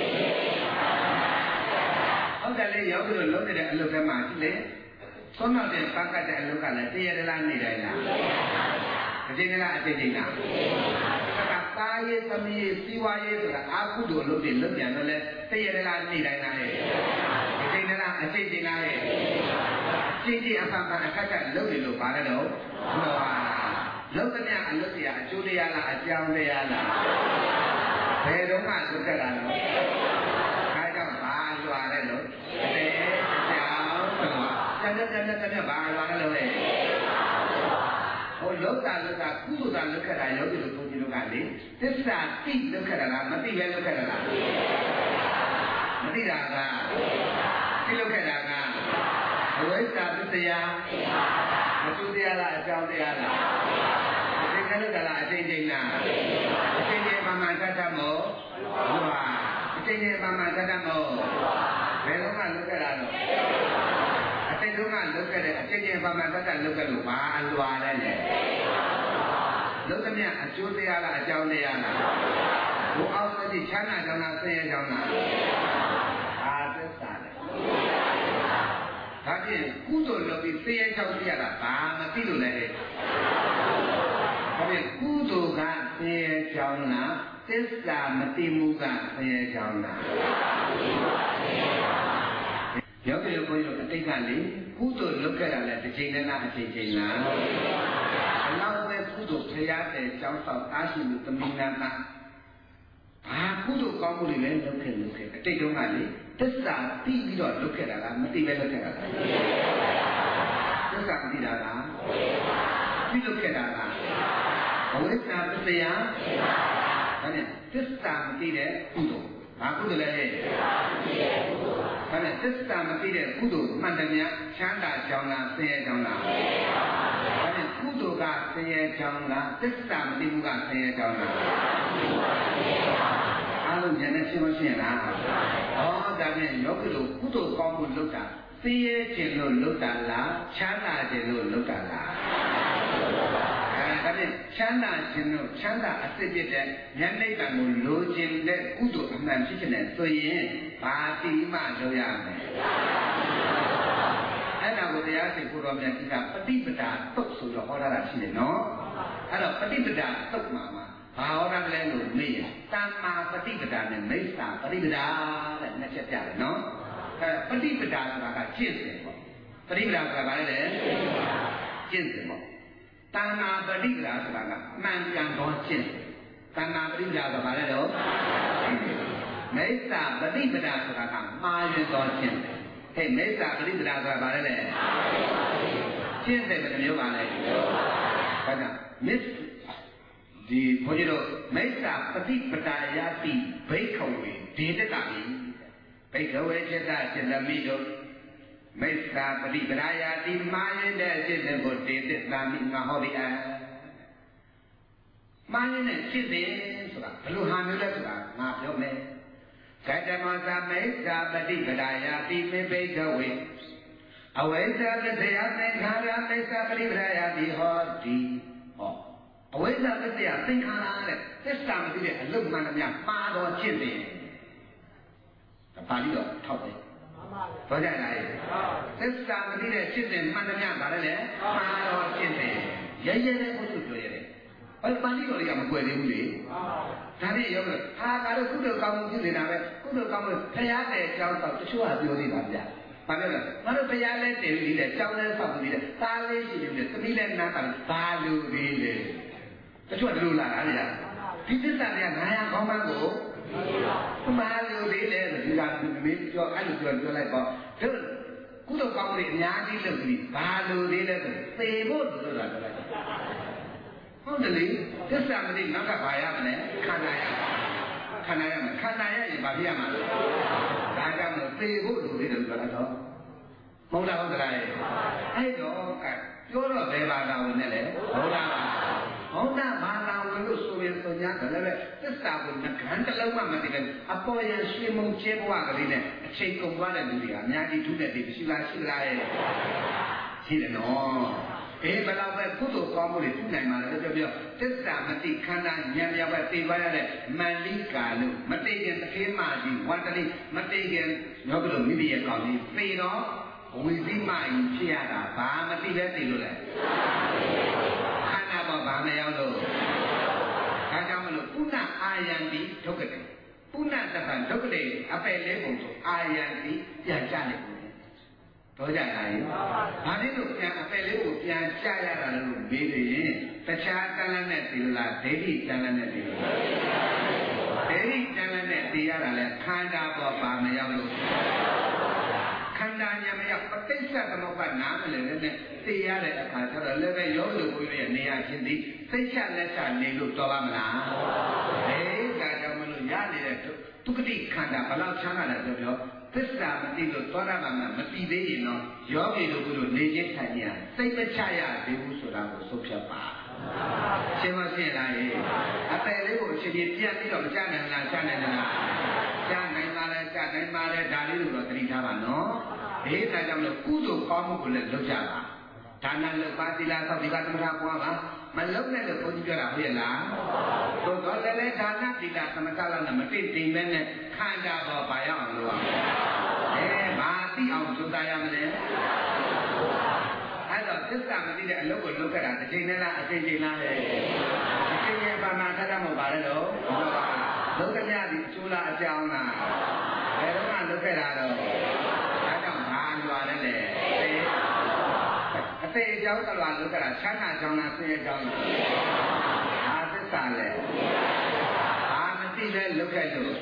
ဟုတ်တယ်လေရောက်ပြီးတော့လုံးနေတဲ့အလုပ်ထဲမှာရှိလေသုံးနောက်တဲ့ပန်းကတဲ့အလုပ်ကလည်းတရရလားနေတိုင်းလားအချိန်ကလားအချိန်ချင်းလားကကာယေသမီးစီဝါယေဆိုတာအာကုသိုလ်လုပ်ပြီးလုပ်ပြန်တော့လေတရရလားနေတိုင်းလားလေအချိန်ကလားအချိန်ချင်းလားလေအချိန်ချင်းအဖန်ဖန်အခက်ခက်လုပ်နေလို့ပါလဲတော့ဟောလုပ်တဲ့မြအလုပ်တရားအကျိုးတရားလားအကြောင်းတရားလားဘယ်တော့မှလုပ်ခဲ့တာလဲအဲကြောင့်ဘာလွာလဲလို့တဲ့ကြောင်းတော့တန်တဲ့တန်တဲ့ဘာလွာလဲလို့လေဟိုလောကလောကကုသိုလ်သာလုပ်ခဲ့တာယောဂီတို့ဘုန်းကြီးတို့ကလေသစ္စာသိလုပ်ခဲ့တာလားမသိပဲလုပ်ခဲ့တာလားမသိတာကသိလုပ်ခဲ့တာကအဝိဇ္ဇာသစ္စာအကျိုးတရားလားအကြောင်းတရားလားအသိကနဲ့လုပ်တာလားအချိန်ချင်းလားအချိန်ချင်းပါမှန်တတ်တမို့ဟုတ်ပါအချိန်ချင်းပါမှန်တတ်တမို့ဘယ်တော့မှလုပ်ကြတာတော့အချိန်တုန်းကလုပ်ခဲ့တဲ့အချိန်ချင်းပါမှန်တတ်တလုပ်ခဲ့လို့ဘာအလွာလဲလေလုပ်သမျှအကျိုးတရားလားအကြောင်းတရားလားဘုအောင်သတိချမ်းသာကြောင်းလားဆင်းရဲကြောင်းလားအာသစ္စာလေဒါဖြင့်ကုသိုလ်လုပ်ပြီးဆင်းရဲကြောင်းသိရတာဘာမသိလို့လဲဒါဖြင့်ကုသိုလ်ကဆင်းရဲကြောင်းလားသစ္စာမသိမှုကဆင်းရဲကြောင်းလားယောဂီတို့ဘုန်းကြီးတို့အတိတ်ကလေကုသိုလ်လုပ်ခဲ့တာလဲတစ်ချိန်နဲ့လားအချိန်ချိန်လားအနောက်ပဲကုသိုလ်ဖျားတဲ့ကြောင်းဆောက်အားရှိမှုသမီးနာတာဘာကုသိုလ်ကောင်းမှုတွေလဲလုပ်ခဲ့လုပ်ခဲ့အတိတ်တုန်းကလေသစ္စာသိပြီးတော့လုပ်ခဲ့တာလားမသိပဲလုပ်ခဲ့တာလားသစ္စာမသိတာလားသိလုပ်ခဲ့တာလားအဝိဇ္ဇာပစ္စယဒါနဲ့သစ္စာမသိတဲ့ကုသိုလ်ဘာကုသိုလ်လဲဒါနဲ့သစ္စာမသိတဲ့ကုသိုလ်မှန်တယ်များချမ်းသာကြောင်းလားဆင်းရဲကြောင်းလားဒါနဲ့ကုသိုလ်ကဆင်းရဲကြောင်းလားသစ္စာမသိမှုကဆင်းရဲကြောင်းလားအားလုံးဉာဏ်နဲ့ရှင်းမရှင်းလားဟောဒါဖြင့်ယောဂီတို့ကုသိုလ်ကောင်းမှုလုပ်တာဆင်းရဲခြင်းလို့လုပ်တာလားချမ်းသာခြင်းလို့လုပ်တာလားအဲဒါဖြင့်ချမ်းသာခြင်းလို့ချမ်းသာအစစ်ဖြစ်တဲ့ဉာဏ်နိဗ္ဗာန်ကိုလိုချင်တဲ့ကုသိုလ်အမှန်ဖြစ်ခြင်းနဲ့ဆိုရင်ဘာတိမှလုပ်ရမယ်အဲ့ဒါကိုတရားစိတ်ကိုတော်မြတ်ကြီးကပฏิပဒါသုတ်ဆိုတော့ဟောတာရှိတယ်နော်အဲ့တော့ပฏิပဒါသုတ်မှာမှာဘာဟောတာလဲလို့မေးရင်တမ္မာပฏิပဒါနဲ့မိစ္ဆာပฏิပဒါတဲ့နှစ်ချက်ပြတယ်နော်အဲပฏิပဒါဆိုတာကကျင့်တယ်ပေါ့ပฏิပဒါဆိုတာဘာလဲလဲကျင့်တယ်ပေါ့တမ္မာပฏิပဒါဆိုတာကမှန်ကန်သောကျင့်တမ္မာပฏิပဒါဆိုတာဘာလဲတော့မိစ္ဆာပฏิပဒါဆိုတာကမှားယွင်းသောကျင့်ဟဲ့မိစ္ဆာပฏิပဒါဆိုတာဘာလဲလဲကျင့်တယ်ဘယ်နှမျိုးပါလဲဒါကြောင့်မစ္ဒီဘုန်းကြီးတို့မိစ္ဆာပฏิပဒါယတိဘိက္ခဝေဒေတတမိဘိက္ခဝေจิตจิตမိတို့မိစ္ဆာပฏิပဒါယတိမာယတဲ့จิตကိုဒေတတမိငါဟောဒီအာမာယနဲ့จิตတယ်ဆိုတာဘယ်လိုဟာမျိုးလဲဆိုတာငါပြောမယ်ကတ္တမောသမိစ္ဆာပฏิပဒါယတိမေဘိက္ခဝေအဝိဇ္ဇာပစ္စယသင်္ခါရမိစ္ဆာပฏิပဒါယတိဟောတိဟောအဝိဇ္ဇာပစ္စယသင်္ခါရတဲ့သစ္စာမသိတဲ့အလုတ်မှန်သမျှမှားတော်ကျင့်တယ်ဒါပါဠိတော်ထောက်တယ်ဘာကြလဲသစ္စာမသိတဲ့ကျင့်တယ်မှန်သမျှဗါလဲလေမှားတော်ကျင့်တယ်ရဲရဲနဲ့ဘုရားပြောရတယ်ဘာပါဠိတော်တွေကမကွယ်သေးဘူးလေဒါနဲ့ရောဟာငါတို့ကုသိုလ်ကောင်းမှုပြုနေတာပဲကုသိုလ်ကောင်းမှုဖျားတဲ့အကြောင်းတော့တချို့ကပြောသေးတာဗျာဘာပြောလဲငါတို့ဖျားလဲတည်ပြီးတယ်ကြောင်းလဲဆောက်ပြီးတယ်သားလေးရှိနေတယ်သမီးလဲနားပါဘာလူသေးလဲတချို့ကဒီလိုလာတာလေဒီသစ္စာတွေကငါရခေါင်းပန်းကိုဘာလူသေးလဲဒီကမင်းပြောအဲ့လိုပြောပြောလိုက်ပေါ့တို့ကုသိုလ်ကောင်းမှုတွေအများကြီးလုပ်ပြီးဘာလူသေးလဲဆိုသေဖို့လို့လာပြောလိုက်ဟုတ်တယ်လေသစ္စာမသိနောက်ကဘာရမလဲခန္ဓာရခန္ဓာရမယ်ခန္ဓာရရင်ဘာဖြစ်ရမှာလဲဒါကြောင့်သေဖို့လူသေးတယ်ပြောလိုက်တော့မဟုတ်လားဟုတ်လားအဲ့တော့ကပြောတော့ဘယ်ဘာသာဝင်နဲ့လဲဘုရားဘုရားဘာသာဝင်လို့ဆိုရင်ဆိုကြတယ်လေသစ္စာကိုငန်းတစ်လုံးမှမသိဘူးအပေါ်ရရွှေမုံကျဲဘဝကလေးနဲ့အချိန်ကုန်သွားတဲ့လူတွေကအများကြီးထူးတဲ့ဒီရှိလားရှိလားရဲ့ရှိတယ်နော်အေးဘယ်တော့ပဲကုသိုလ်ကောင်းမှုတွေပြုနိုင်မှာလဲပြောပြောသစ္စာမသိခန္ဓာဉာဏ်ပြပဲသိပါရတဲ့မန္လိကာလို့မသိခင်တခေမကြီးဝန္တလိမသိခင်ရောဘလို့မိမိရဲ့ကောင်းကြီးသိတော့ဝိသိမကြီးဖြစ်ရတာဘာမသိလဲသိလို့လဲခန္ဓာပေါ်ဘာမရောက်လို့ဒါကြောင့်မလို့ပုဏ္ဏအာယံတိဒုက္ခတေပုဏ္ဏတပံဒုက္ခတေအပယ်လေးပုံဆိုအာယံတိပြန်ကြတယ်တော့ကြလား။ဘာဖြစ်လို့ပြန်အပယ်လေးကိုပြန်ကြရတာလဲလို့မေးတယ်ရင်တခြားတန်လန်းနဲ့ဒီလားဒိဋ္ဌိတန်လန်းနဲ့ဒီလားဒိဋ္ဌိတန်လန်းနဲ့ဒီရတာလဲခန္ဓာပေါ်ပါမရောက်လို့ခန္ဓာညာမရောက်ပဋိစ္စသမုပ္ပါနားမလဲနဲ့သိရတဲ့အခါကျတော့လည်းပဲရောလို့ဘုရားရဲ့နေရာချင်းသည်သိချလက်ချနေလို့တော်ပါမလား။အဲဒါကြောင့်မလို့ရနေတဲ့ဒုက္ခတိခန္ဓာဘယ်လောက်ချမ်းသာလဲပြောပြောသစ္စာမသိလို့သောတာပန်မှာမသိသေးရင်တော့ယောဂီတို့ကလို့နေချင်းထိုင်ရစိတ်မချရသေးဘူးဆိုတာကိုဆုံးဖြတ်ပါချရှင်းမရှင်းလားဟဲ့အပယ်လေးကိုအချိန်ကြီးပြတ်ပြီးတော့ကြားနိုင်လားကြားနိုင်လားကြားနိုင်ပါလေကြားနိုင်ပါလေဒါလေးတို့တော့သတိထားပါနော်အေးဒါကြောင့်လို့ကုသိုလ်ကောင်းမှုကိုလည်းလုပ်ကြပါဒါနလုပ်ပါသီလသောက်ဒီကသမထပွားပါမလုပ်နဲ့လို့ဘုန်းကြီးပြောတာဟုတ်ရဲ့လားသို့တော်လည်းလည်းဒါနသီလသမထလောက်နဲ့မတိတိမ်မဲနဲ့ခန္ဓာပေါ်ပါရအောင်လုပ်အောင်အဲဘာသိအောင်ကြိုးစားရမလဲအဲ့တော့သစ္စာမသိတဲ့အလုပ်ကိုလုပ်ခဲ့တာတစ်ချိန်နဲ့လားအချိန်ချိန်လားဟဲ့အချိန်ချင်းပါမှာထပ်ထပ်မပါလဲတော့လုပ်ကြရသည်အကျိုးလားအကြောင်းလားဘယ်တော့မှလုပ်ခဲ့တာတော့ဒါကြောင့်ဘာလွာလဲလေအသေးအကြောင်းတလွာလုပ်ကြတာချမ်းသာကြောင်းလားဆင်းရဲကြောင်းလားအာသစ္စာလေအာမသိလဲလုပ်ခဲ့လို့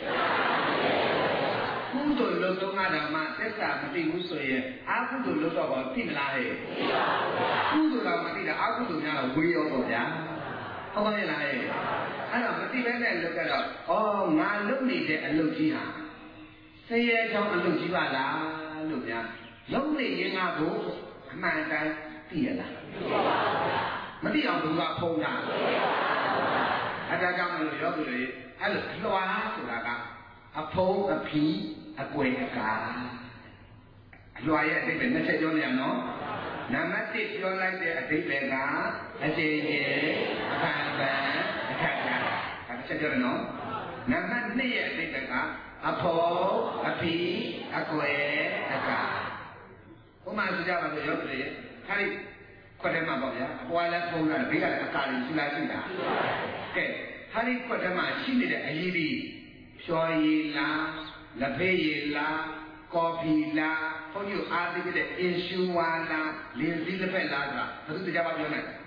ကုသိုလ်လုပ်တော့ငါဓမ္မသစ္စာမသိဘူးဆိုရင်အာကုသိုလ်လုပ်တော့ဘာသိမလားဟဲ့ကုသိုလ်တော့မသိတာအာကုသိုလ်များတော့ဝေးရောတော့ဗျာဟုတ်ပါရဲ့လားဟဲ့အဲ့တော့မသိပဲနဲ့လုပ်ကြတော့ဩငါလုပ်နေတဲ့အလုပ်ကြီးဟာဆင်းရဲကြောင်းအလုပ်ကြီးပါလားလို့များလုပ်နေရင်ငါကိုအမှန်တိုင်းသိရလားမသိအောင်ဘုရားဖုံးတာအဲ့ဒါကြောင့်မလို့ယောဂီတွေအဲ့လိုလွှာဆိုတာကအဖုံးအဖီအကွယ်အကာအလွှာရဲ့အဓိပ္ပာယ်နှစ်ချက်ပြောနေရနော်နံပါတ်တစ်ပြောလိုက်တဲ့အဓိပ္ပာယ်ကအကျေကျေအခါပန်အခါကာဒါတစ်ချက်ပြောရနော်နံပါတ်နှစ်ရဲ့အဓိပ္ပာယ်ကအဖုံးအဖီအကွယ်အကာဥပမာဆိုကြပါစို့ယောဂီတွေခါရီခွက်ထဲမှာပေါ့ဗျာအပွားလည်းဖုံးတာဘေးကလည်းအကာလေးရှိလားရှိတာကဲခါရီခွက်ထဲမှာရှိနေတဲ့အရေးကြီးဖြော်ရည်လားလက်ဖေးရည်လားကော်ဖီလားဘုန်းကြီးအားသိတဲ့အင်ရှူဝါလားလင်းစည်းလက်ဖက်လားဆိုတာဘယ်သူတရားပြောနိုင်လဲ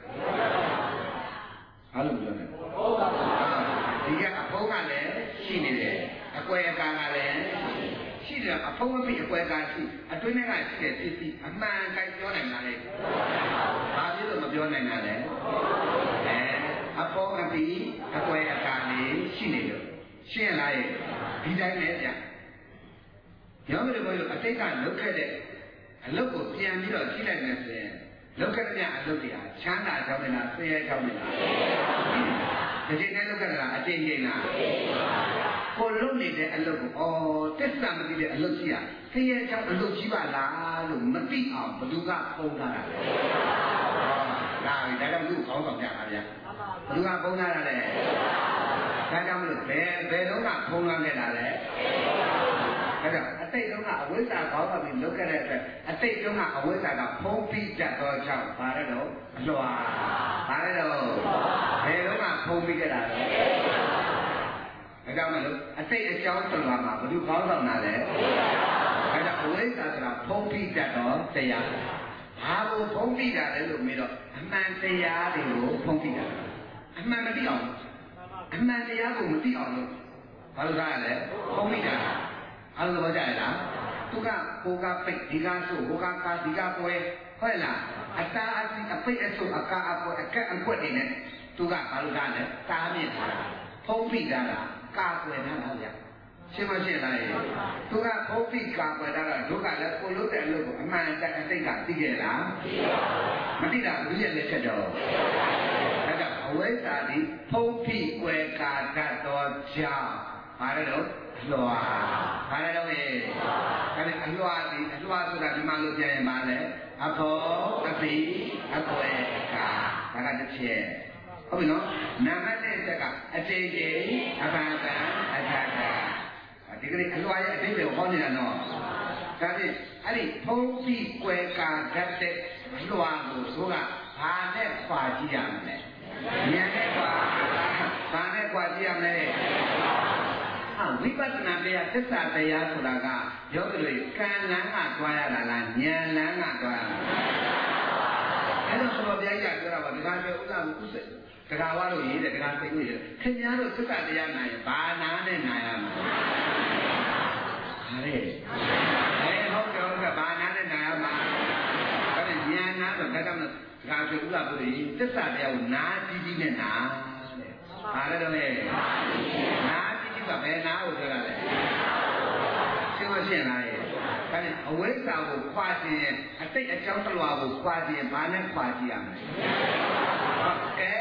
အားလုံးပြောနိုင်ဟုတ်ပါဘူးဒီကအဖုံးကလည်းရှိနေတယ်အကွယ်အကာကလည်းရှိတယ်အဖုံးအပိအကွယ်အကာရှိအတွင်းထဲကရှိတဲ့ပစ္စည်းအမှန်တိုင်းပြောနိုင်တာလေဘာဖြစ်လို့မပြောနိုင်တာလဲအဲအဖုံးအပိအကွယ်အကာလေးရှိနေလို့ရှင်းလားရဲ့ဒီတိုင်းပဲဗျရောမလို့ဘယ်လိုအတိတ်ကလုပ်ခဲ့တဲ့အလုပ်ကိုပြန်ပြီးတော့ကြည့်လိုက်မယ်ဆိုရင်လုပ်ခဲ့တဲ့အလုပ်တွေဟာချမ်းသာကြောင်းနဲ့လားဆင်းရဲကြောင်းနဲ့လားဒီချိန်နဲ့လုပ်ခဲ့တာအကျဉ်းချင်းလားကိုလုပ်နေတဲ့အလုပ်ကိုအော်တစ္ဆာမသိတဲ့အလုပ်ကြီးอ่ะဆင်းရဲကြောင်းအလုပ်ကြီးပါလားလို့မသိအောင်ဘယ်သူကပုံထားတာလဲလာပြီဒါကြောင့်သူ့ခေါင်းဆောင်ကြပါဗျာဘယ်သူကပုံထားတာလဲဒါကြောင့်မလို့ဘယ်ဘယ်တော့ကဖုံးလွှမ်းခဲ့တာလဲဒါကြောင့်အတိတ်တုန်းကအဝိဇ္ဇာခေါင်းဆောင်ပြီးလုပ်ခဲ့တဲ့အတွက်အတိတ်တုန်းကအဝိဇ္ဇာကဖုံးပြီးတတ်သောကြောင့်ဘာလဲတော့အလွှာဘာလဲတော့ဘယ်တော့ကဖုံးပြီးခဲ့တာလဲဒါကြောင့်မလို့အတိတ်အကြောင်းဆိုတော့မှာဘယ်သူခေါင်းဆောင်တာလဲဒါကြောင့်အဝိဇ္ဇာဆိုတာဖုံးပြီးတတ်သောတရားဘာကိုဖုံးပြီးတာလဲလို့မေးတော့အမှန်တရားတွေကိုဖုံးပြီးတာအမှန်မသိအောင်အမှန်တရားကိုမသိအောင်လို့ဘာလို့ကားရလဲဖုံးမိတာအဲ့လိုပြောကြရလားသူကကိုကပိတ်ဒီကဆိုကိုကကာဒီကပွဲဟုတ်လားအတားအစီအပိတ်အဆုအကာအပွဲအခက်အကွက်တွေနဲ့သူကဘာလို့ကားလဲတားမြစ်ထားတာဖုံးမိတာလားကာကွယ်ထားတာဗျရှင်းမရှင်းလားသူကဖုံးမိကာကွယ်ထားတာတို့ကလည်းကိုလို့တဲ့အလုပ်ကိုအမှန်တန်အသိကသိကြလားမသိတာဘူးရဲ့လက်ချက်တော့အဝိဇ္ဇာသည်ဖုံးဖိကွယ်ကာတတ်သောကြောင့်ဘာလဲတော့အလွှာဘာလဲတော့ဟဲ့ဒါနဲ့အလွှာသည်အလွှာဆိုတာဒီမှာလို့ပြန်ရင်ပါလေအဖို့အပိအကွယ်ကာဒါကတစ်ချက်ဟုတ်ပြီနော်နံပါတ်တစ်ချက်ကအတိတ်ကြီးအပန်းပန်းအထာထာဒီကနေ့အလွှာရဲ့အတိတ်ကိုဟောနေတာနော်ဒါဖြင့်အဲ့ဒီဖုံးဖိကွယ်ကာတတ်တဲ့အလွှာကိုဆိုကဘာနဲ့ခွာကြည့်ရမလဲဉာဏ်နဲ့ကွာဘာနဲ့ကွာကြည့်ရမလဲဟာဝိပဿနာတရားသစ္စာတရားဆိုတာကယောဂီတွေကံလန်းကတွားရတာလားဉာဏ်လန်းကတွားရတာအဲ့တော့ဆိုတော့ဘုရားကြီးကပြောတာပါဒီကနေ့ဥစ္စာဥစ္စာတရားဝါလို့ရေးတယ်တရားသိလို့ရေးတယ်ခင်ဗျားတို့သစ္စာတရားနာရင်ဘာနာနဲ့နာရမှာဟာလေအဲဟုတ်တယ်ဟုတ်တယ်ဘာနာနဲ့နာရမှာအဲ့ဒါဉာဏ်နာဆိုဒါကြောင့်ဒါဆိုဥစ္စာပုရိသစ္စာတရားကိုနာကြည့်ကြည့်နဲ့နာတဲ့။ဘာလဲတော့လဲ။နာကြည့်ကြည့်ကဘယ်နာကိုပြောတာလဲ။ရှင်းမရှင်းလားရဲ့။ဒါနဲ့အဝိဇ္ဇာကိုခွာခြင်းရဲ့အတိတ်အကြောင်းတလွာကိုခွာခြင်းဘာနဲ့ခွာကြည့်ရမလဲ။ဟုတ်ကဲ့ဒါနဲ့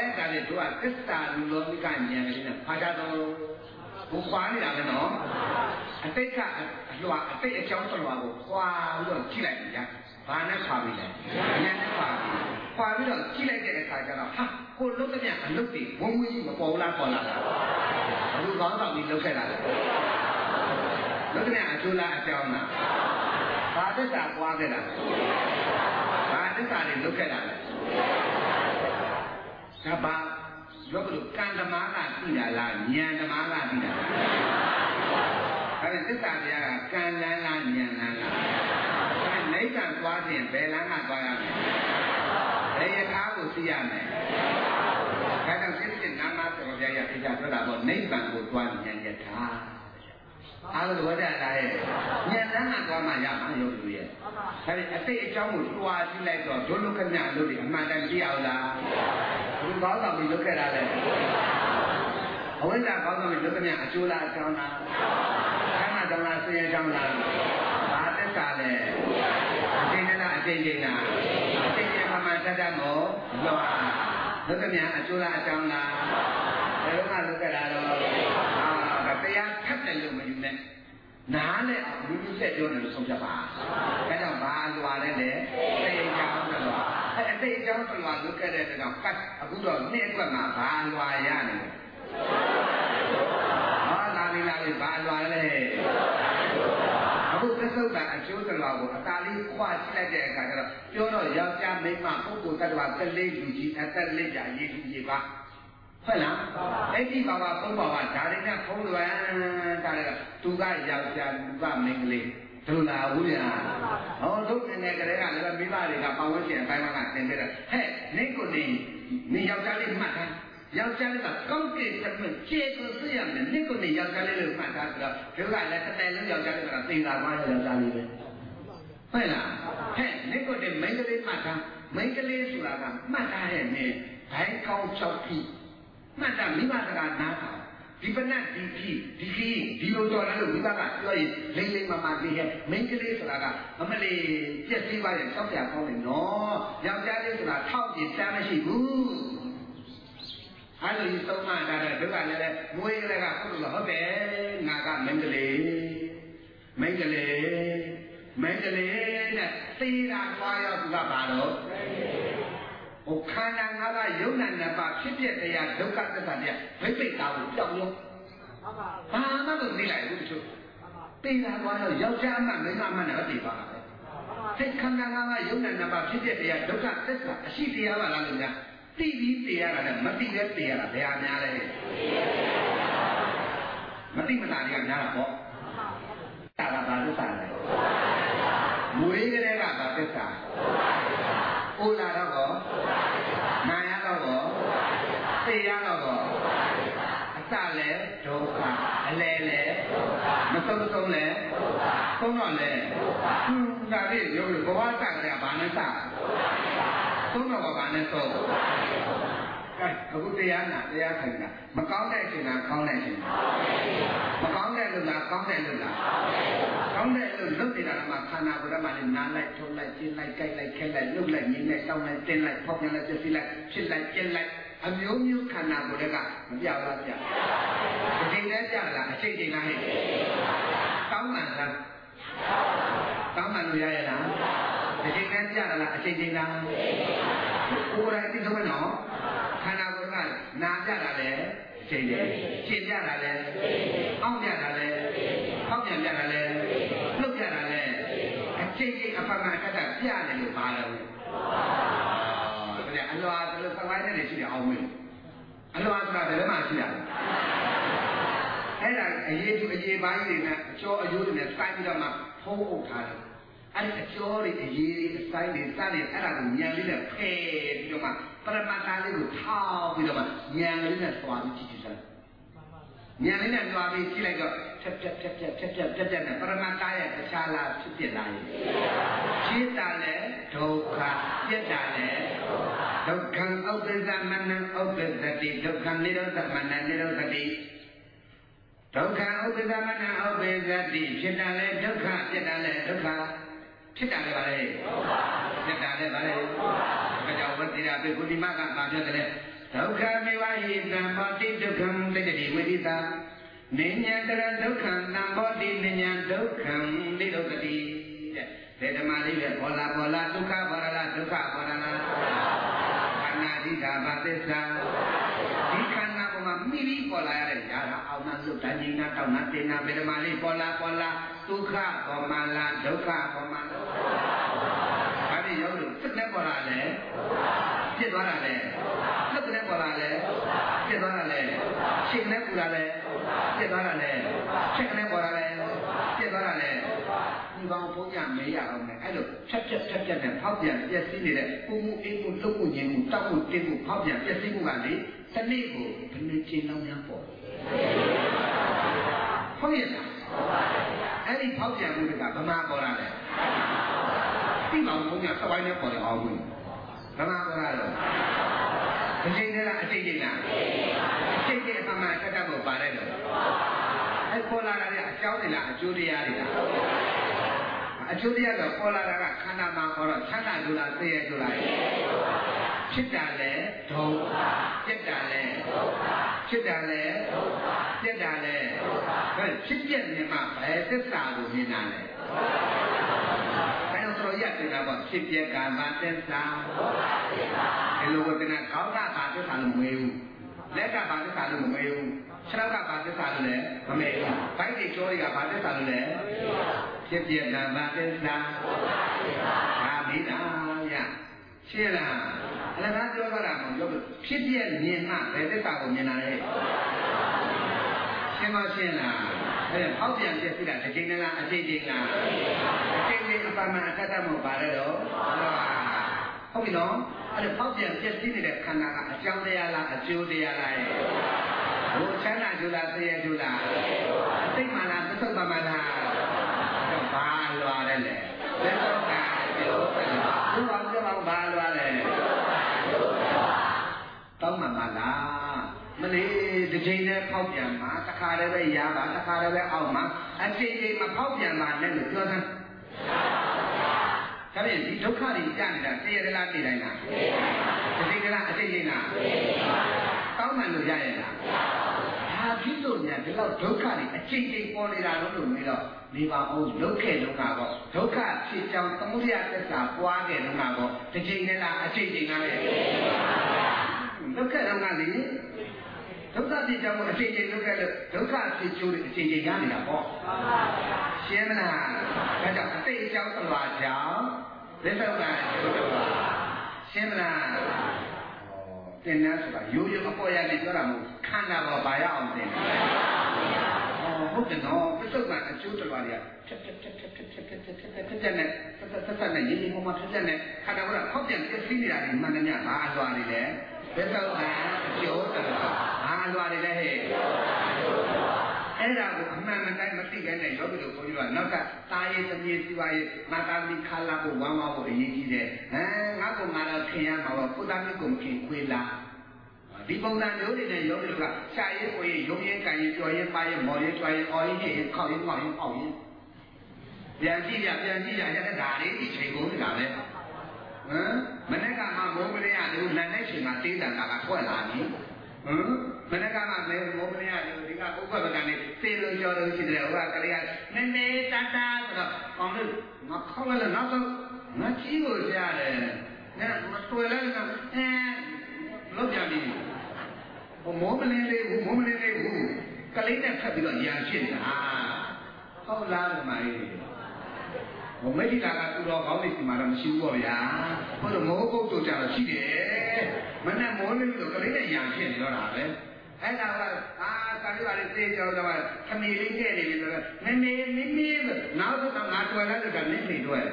လေတို့ကသစ္စာလူလောမိကဉာဏ်ကလေးနဲ့ဖာကြတော့ဘုခွာနေတာပဲနော်အတိတ်ကအလွာအတိတ်အကြောင်းတော်ကိုခွာပြီးတော့ကြည့်လိုက်ကြဘာနဲ့ခွာပြီးလဲဉာဏ်နဲ့ခွာပြီးခွာပြီးတော့ကြည့်လိုက်တဲ့အခါကျတော့ဟာကိုလုံးတဲ့မြအလုပ်တွေဝုန်းဝင်းမပေါ်လားပေါ်လာလားဘုကောင်းဆောင်ပြီးလုပ်ခဲ့တာလေလုပ်တဲ့အကျိုးလားအကြောင်းလားဘာသစ္စာပွားခဲ့တာလဲဘာသစ္စာတွေလုပ်ခဲ့တာလဲဒါဘာလောကလူကံဓမ္မကသိတာလားဉာဏ်ဓမ္မကသိတာလားအဲသစ္စာတရားကကံလန်းလားဉာဏ်လန်းလားအဲနိဗ္ဗာန်သွားခြင်းဘယ်လမ်းကသွားရမလဲဘယ်ရထားကိုသိရမလဲဒါကြောင့်စိတ်စိတ်နာမဆိုတော့ဘုရားရပြကြပြောတာပေါ့နိဗ္ဗာန်ကိုသွားဉာဏ်ရထားအားလုံးဝဒတာရဲ့ဉာဏ်လန်းကသွားမှရမှာရုပ်လူရဲ့အဲဒီအတိတ်အကြောင်းကိုတွားကြည့်လိုက်တော့ဒုက္ခမြတ်လို့ဒီအမှန်တန်ကြည့်အောင်လားဘုရားကောင်းပြီးလုပ်ခဲ့တာလေအဝိဇ္ဇာကောင်းပြီးလုပ်တဲ့မြတ်အကျိုးလားအကြောင်းလားခန္ဓာကြောင့်လားဆင်းရဲကြောင့်လားဘာသစ္စာလဲအကျဉ်းနဲ့လားအကျဉ်းချင်းလားအကျဉ်းချင်းမှမှတတ်တတ်မို့လောလုပ်တဲ့မြတ်အကျိုးလားအကြောင်းလားဘယ်တော့မှလုပ်ခဲ့တာတော့အာတရားထပ်တယ်လို့မယူနဲ့နားနဲ့လူလူဆက်ပြောတယ်လို့ဆုံးဖြတ်ပါအဲကြောင့်ဘာလွာလဲလေသိကြောင်းတယ်လို့အဲအသိကြောင်းတော်လုပ်ခဲ့တဲ့တောင်ကတ်အခုတော့နှစ်အတွက်မှာဘာလွာရနေလဲဟောလာနေလာလေဘာလွာလဲအခုသစ္စုပ္ပန်အကျိုးတော်ကိုအတားလေးခွာကြည့်လိုက်တဲ့အခါကျတော့ပြောတော့ယောက်ျားမိန်းမပုဂ္ဂိုလ်တ attva ကလေးလူကြီးအသက်လေးကြာရေးကြည့်ပါဟုတ်လားအဲ့ဒီဘာဝဘုံဘာဝဓာရီနဲ့ဖုံးလွယ်တာလေသူကယောက်ျားသူကမိန်းကလေးဒုလာဘူးညာဟောဒုနေနေကလေးကလည်းမိဘတွေကပတ်ဝန်းကျင်အပိုင်းမှာသင်ပေးတယ်ဟဲ့နေကိုနေနေယောက်ျားလေးမှတ်ထားယောက်ျားလေးကကောင်းကင်တစ်မကျေကိုသိရမယ်နေကိုနေယောက်ျားလေးလို့မှတ်ထားဆိုတော့ဒုကလည်းတစ်တိုင်လုံးယောက်ျားလေးကသိတာမှယောက်ျားလေးပဲဟုတ်လားဟဲ့နေကိုနေမိန်းကလေးမှတ်ထားမိန်းကလေးဆိုတာကမှတ်ထားရဲ့နဲ့ဘိုင်းကောင်း၆ပြီမှတ်တာမိဘစကားနားထောင်ဒီပနတ်ဒီခီဒီခီဒီလိုတော်တယ်လို့မိဘကပြောရင်လိမ့်လိမ့်မမလေးရဲ့မိန်းကလေးဆိုတာကအမလေးပြက်စီးပါရဲ့ဆောက်ပြကောင်းတယ်နော်ယောက်ျားလေးဆိုတာထောက်ပြတမ်းမရှိဘူးအဲ့လိုကြီးသုံးမှတာတဲ့ဒုက္ခလည်းလည်းမွေးကလေးကဟုတ်လို့ဟုတ်တယ်ငါကမိန်းကလေးမိန်းကလေးမိန်းကလေးနဲ့သိတာတွားရောက်သူကပါတော့ဟိုခန္ဓာငါးပါးယုံနာနှစ်ပါးဖြစ်ဖြစ်တရားဒုက္ခသစ္စာတရားဘိသိက်တာကိုကြောက်လို့ဘာမှမသိလိုက်ဘူးတချို့သိတာကတော့ယောက်ျားမှမိန်းမမှနဲ့သိပါပါပဲစိတ်ခန္ဓာငါးပါးယုံနာနှစ်ပါးဖြစ်ဖြစ်တရားဒုက္ခသစ္စာအရှိတရားပါလားလို့များသိပြီးသိရတာနဲ့မသိလည်းသိရတာဘယ်ဟာများလဲမသိမသာတွေကများတာပေါ့ဒါကဘာသစ္စာလဲမွေးကလေးကဘာသစ္စာအိုလာတော့နာရတော့သိရတော့အစလဲဒုက္ခအလဲလဲမဆုံးမဆုံးလဲဆုံးတော့လဲဒါလေးရုပ်ဘဝစတဲ့ဘာနဲ့စဆုံးတော့ဘာနဲ့ဆုံးကဲအခုတရားနာတရားထိုင်တာမကောင်းတဲ့အချိန်ကကောင်းတဲ့အချိန်မကောင်းတဲ့လူလားကောင်းတဲ့လူလားကောင်းတဲ့လူလုပ်နေတာကမှခန္ဓာကိုယ်ကမှလည်းနားလိုက်ထုံးလိုက်ကျင်းလိုက်ကြိုက်လိုက်ခဲလိုက်လှုပ်လိုက်ငင်းလိုက်တောင်းလိုက်တင်းလိုက်ဖောက်ပြန်လိုက်ပြစီလိုက်ဖြစ်လိုက်ကျင်းလိုက်အမျိုးမျိုးခန္ဓာကိုယ်ကမပြောက်လားပြအချိန်နဲ့ကြာလားအချိန်ချိန်လားဟဲ့ကောင်းမှန်လားကောင်းမှန်လို့ရရလားအချိန်နဲ့ကြာလားအချိန်ချိန်လားကိုယ်တိုင်သိဆုံးနော်ခန္ဓာကိုယ်ကနာကြတာလေအချိန်ချင်းရှင်းကြတာလေအောင့်ကြတာလေဖောက်ပြန်ကြတာလေလှုပ်ကြတာလေအချိန်ချင်းအပမတ္တပြတယ်လို့ပါလို့အလွာတလို့သမိုင်းနဲ့ရှိတယ်အောင်မင်းအလွာဆိုတာဘယ်မှာရှိတာအဲ့ဒါအရေးကြီးအရေးပိုင်းတွေနဲ့အကျော်အယိုးတွေနဲ့စိုင်းပြီးတော့မှဖုံးအုပ်ထားတယ်အဲ့ဒီအကျော်တွေအရေးတွေအဆိုင်တွေစတဲ့အဲ့ဒါကိုဉာဏ်လေးနဲ့ဖယ်ပြီးတော့မှပရမတ္ထလေးကိုထောက်ပြီးတော့မှဉာဏ်လေးနဲ့သွားပြီးကြည့်ကြည့်စမ်းဉာဏ်လေးနဲ့သွားပြီးကြည့်လိုက်တော့ဖြတ်ဖြတ်ဖြတ်ဖြတ်ဖြတ်ဖြတ်ဖြတ်ဖြတ်နဲ့ပရမတ္ထရဲ့တခြားလားဖြစ်ဖြစ်လာရင်ရှင်းတာလဲဒုက္ခပြတ်တာလဲဒုက္ခဥပ္ပဇမနံဥပ္ပဇတိဒုက္ခនិရောဓမနံនិရောဓတိဒုက္ခဥပ္ပဇမနံဥပ္ပဇတိဖြစ်တာလဲဒုက္ခပြတ်တာလဲဒုက္ခဖြစ်တာလဲပါလေပြတ်တာလဲပါလေဒါကြောင့်ဝတိရာပေကုတိမကဘာပြောတယ်လဲဒုက္ခမေဝဟိတံဘောတိဒုက္ခံတတိဝိတိတာနိညာတရဒုက္ခံတံဘောတိနိညာဒုက္ခံတိဒုက္ခတိတဲ့ဓမ္မလေးပဲပေါ်လာပေါ်လာဒုက္ခပေါ်လာဒုက္ခပေါ်လာခန္ဓာဒိဋ္ဌာဘသစ္စာဒီခန္ဓာပေါ်မှာမိပြီးပေါ်လာရတဲ့ຢာတာအောင်နာလို့တန်ကြီးနာတောက်နာတင်နာဗေဓမာလေးပေါ်လာပေါ်လာဒုက္ခပေါ်မှာလားဒုက္ခပေါ်မှာလားဒါပြီးရောက်လို့စိတ်နဲ့ပေါ်လာလဲဖြစ်သွားတာလေစိတ်နဲ့ပေါ်လာလဲဖြစ်သွားတာလေရှင်နဲ့ပူလာလဲဖြစ်သွားတာလေချက်နဲ့ပေါ်လာလဲဖြစ်သွားတာလေဒီကောင်ဘုန်းကြီးမေးရအောင်လေအဲ့လိုဖြတ်ဖြတ်ဖြတ်ဖြတ်နဲ့ဖောက်ပြန်ပြည့်စည်နေတဲ့ပုံမှုအိမ်မှုလှုပ်မှုညင်မှုတောက်မှုတင်းမှုဖောက်ပြန်ပြည့်စည်မှုကလေတနေ့ကိုဘယ်နှချိန်လောက်များပေါ်ဟုတ်ရဲ့လားအဲ့ဒီဖောက်ပြန်မှုကဗမာပေါ်လာတယ်ဒီကောင်ဘုန်းကြီးစပိုင်းနဲ့ပေါ်တယ်အောင်ဘူးဗမာပေါ်လာတော့အချိန်တည်းလားအချိန်ချင်းလားအချိန်ချင်းအမှန်တက်တက်ကိုပါတဲ့တော့အဲ့ပေါ်လာတဲ့အကြောင်းတွေလားအကျိုးတရားတွေလားအကျိုးတရားတော့ပေါ်လာတာကခန္ဓာမှာပေါ်တော့ချမ်းသာကြလားသိရကြလားဖြစ်တာလဲဒုက္ခပြက်တာလဲဒုက္ခဖြစ်တာလဲဒုက္ခပြက်တာလဲဒုက္ခဘယ်ဖြစ်ပြနေမှာဘယ်သစ္စာကိုမြင်တာလဲဘယ်လိုရတယ်လားပေါ့ဖြစ်ပြကဘာသစ္စာဒုက္ခသစ္စာဒီလိုကတည်းကခေါင်းကဘာသစ္စာလို့မမေးဘူးလက်ကဘာသစ္စာလို့မမေးဘူးခြေထောက်ကဘာသစ္စာလို့လဲမမေးဘူးဘိုက်တွေကြောတွေကဘာသစ္စာလို့လဲဖြစ်ပြကဘာသစ္စာဒုက္ခသစ္စာဒါမိလားရရှင်းလားအလကားပြောတော့တာမဟုတ်ပြောလို့ဖြစ်ပြမြင်မှဘယ်သစ္စာကိုမြင်တာလဲရှင်းမရှင်းလားအဲ့ဒါဖောက်ပြန်ပြည့်စည်တာတစ်ချိန်လားအချိန်ချင်းလားအချိန်ချင်းအပမအတ္တမပါလဲတော့ဟုတ်ပြီနော်အဲ့ဒါဖောက်ပြန်ပြည့်စည်နေတဲ့ခန္ဓာကအကြောင်းတရားလားအကျိုးတရားလားဘိုးချမ်းသာကြလားသိရကြလားစိတ်မှန်လားသစ္စာမှန်လားဘာလွာတယ်လဲသစ္စာကအကျိုးလားဘုရားပြောတော့ဘာလွာတယ်တောင်းမှန်ပါလားမလေးတစ်ချိန်နဲ့ဖောက်ပြန်မှာတစ်ခါတည်းပဲရပါတစ်ခါတည်းပဲအောက်မှာအချိန်ချင်းမဖောက်ပြန်ပါနဲ့လို့ပြောသမ်းဒါဖြင့်ဒီဒုက္ခတွေကြာနေတာသိရလားသိတိုင်းလားသိတိုင်းပါဘူးသိတိုင်းလားအချိန်ချင်းလားသိတိုင်းပါဘူးတောင်းမှန်လို့ရရဲ့လားဒါဖြစ်လို့ညာဒီလောက်ဒုက္ခတွေအချိန်ချင်းပေါ်နေတာလို့လို့ပြီးတော့နေပါအောင်လုတ်ခဲ့လုံးကတော့ဒုက္ခဖြစ်ကြောင်းသမုဒယသစ္စာပွားခဲ့လုံးကတော့တစ်ချိန်နဲ့လားအချိန်ချင်းလားလေလုတ်ခဲ့လုံးကလေဒုက္ခဖြစ်ကြောင်းကိုအချိန်ချင်းလုတ်ခဲ့လို့ဒုက္ခဖြစ်ချိုးတဲ့အချိန်ချင်းရနေတာပေါ့ရှင်းမလားဒါကြောင့်အတိတ်အကြောင်းသဘာကြောင့်သစ္စာကအကျိုးတော့ရှင်းမလားသင်္นานဆိုတာရိုးရိုးအပေါ်ရနေပြောတာမဟုတ်ခန္ဓာပေါ်ပါရအောင်သင်ဟုတ်တယ်နော်ပစ္စုပန်အကျိုးတော်တွေကဖြတ်ဖြတ်ဖြတ်ဖြတ်ဖြတ်ဖြတ်ဖြတ်ဖြတ်ဖြတ်ဖြတ်ဖြတ်နဲ့ဆက်ဆက်ဆက်နဲ့ရင်းရင်းမမဖြတ်ဖြတ်နဲ့ခန္ဓာကဖောက်ပြန်ပြည့်စည်နေတာဒီမှန်တယ်ညဘာအလွာတွေလဲပစ္စုပန်အကျိုးတော်ဘာအလွာတွေလဲဟဲ့အဲ့ဒါကိုအမှန်မတိုင်းမသိခဲ့တဲ့ယောဂီတို့ကိုကြီးကနောက်ကတာရေးသမီးစီပါရေးမာတာမီခါလာကိုဝမ်းဝါဖို့အရေးကြီးတယ်ဟမ်ငါကငါတော့ခင်ရမှာပေါ့ပုဒ္ဒမီကိုမခင်ခွေးလားဒီပုံစံမျိုးတွေနဲ့ယောဂီတို့ကရှာရေးကိုရေးရုံရင်ကန်ရင်ကြော်ရင်ပါရင်မော်ရင်ကြွားရင်အော်ရင်ဟစ်ရင်ခောက်ရင်မောက်ရင်ပေါက်ရင်ပြန်ကြည့်ကြပြန်ကြည့်ကြရတဲ့ဒါလေးဒီချိန်ကုန်နေတာပဲဟမ်မနေ့ကမှမုံမလေးရတယ်လက်နဲ့ချိန်မှာသေးတန်တာကထွက်လာပြီဟမ်မနေ့ကမှမဲမောမလေးရတယ်ဒီကဥပ္ပပကနေသေလို့ကြော်လို့ရှိတယ်ဟိုကကလေးကနည်းနည်းတတ်တာဆိုတော့ကောင်းလို့ငါခေါက်လိုက်လို့နောက်ဆုံးငါကြီးကိုကြားတယ်ငါမတွေ့လိုက်တော့အဲလောက်ပြန်ပြီဟိုမောမလေးလေးဘူးမောမလေးလေးဘူးကလေးနဲ့ဖက်ပြီးတော့ရံဖြစ်နေတာဟုတ်လားဒီမှာဟိုမိတိတာကသူတော်ကောင်းနေစီမှာတော့မရှိဘူးပေါ့ဗျာဟုတ်လို့မောကုတ်တို့ကြတော့ရှိတယ်မနဲ့မောလေးလို့ကလေးနဲ့ရံဖြစ်နေတော့တာပဲအဲ့ဒါကအာကာလေးပါလေးသိကြောတော့ခမီလေးခဲ့နေပြီဆိုတော့မမေမင်းမင်းနောက်တော့ငါတွေ့လိုက်တော့မင်းနေတွေ့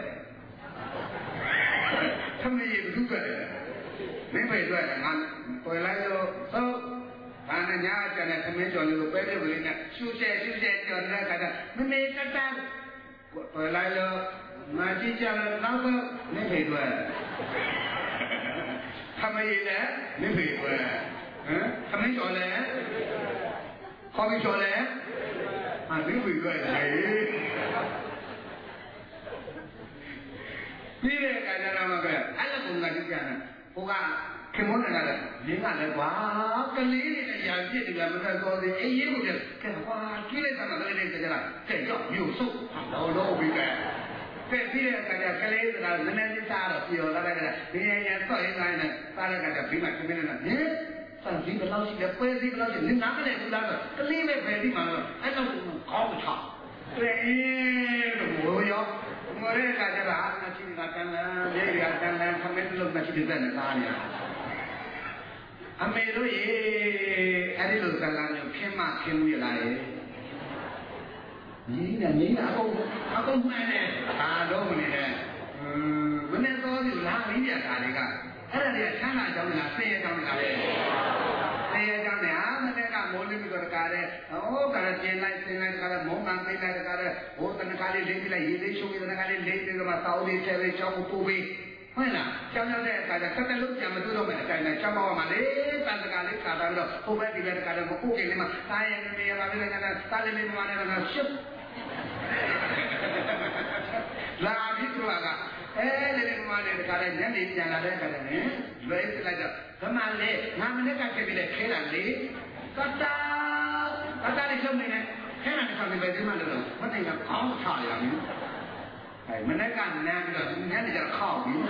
ခမီဘုကတယ်မင်းပဲတွေ့ငါတွေ့လိုက်တော့ဟုတ်ဘာနဲ့ညာကျန်တဲ့ခမင်းကျော်လေးကိုပဲတဲ့ကလေးနဲ့ရှူရှဲရှူရှဲကျော်တဲ့ခါကျမမေတတ်တာတွေ့လိုက်တော့မကြည့်ကြလို့နောက်တော့မင်းပဲတွေ့ခမီလည်းမင်းပဲတွေ့ဟမ်ခမင်းကျော်လည်းခေါ်ပြီးကျော်လည်းဟာဒီဝီတွေ့တယ်ပြီးတဲ့အခါကျတော့မှပဲအဲ့လိုပုံစံကြည့်ကြတယ်ဟိုကခင်မွန်းနေတာ你看那瓜，跟你的眼睛里面不是说的，哎，也不是，看哇，追来什么那个那个了，这叫有手，老老会干。这别人感觉看来是那人家就杀了，比如那个个，别人也造一个呢，大家感觉平常平常的，嗯，咱这个老师的，不是这个老师，你哪个来不哪个，跟里面拍的嘛，哎，那搞不差。对，我要，我这感觉啦，那去那干了，这个干了，他们都那去的在那哪里啊？啊，没路耶，哎，这路上啦，就偏马偏路来。你呢？你阿公阿公买呢？啊，老不呢？嗯，我那时候就拿回家干的个，哎，那个钱哪交的啦？谁也交的啦？谁也交的啊？那个干毛领个干的，哦，干了进来进来干了，毛干进来干了，我跟那干的领起来，一类兄弟那干的领这个嘛，到底这位交不多呗？会啦，交交在干的，刚才路上嘛，都都没干的，交包嘛，嘞，干着干的，干着了，后边这边的干的，我不给你嘛，大爷那边那边那个，大爷那边嘛那个行。拉皮出来个，哎，这个嘛的，干的年龄年来的干的呢，类似来着，干嘛嘞？俺们那个这边的开了嘞，嘎达，嘎达的小妹呢，开了的上面白什么的了，我那个刚差两米。哎，我那干呢，这个年龄叫靠比。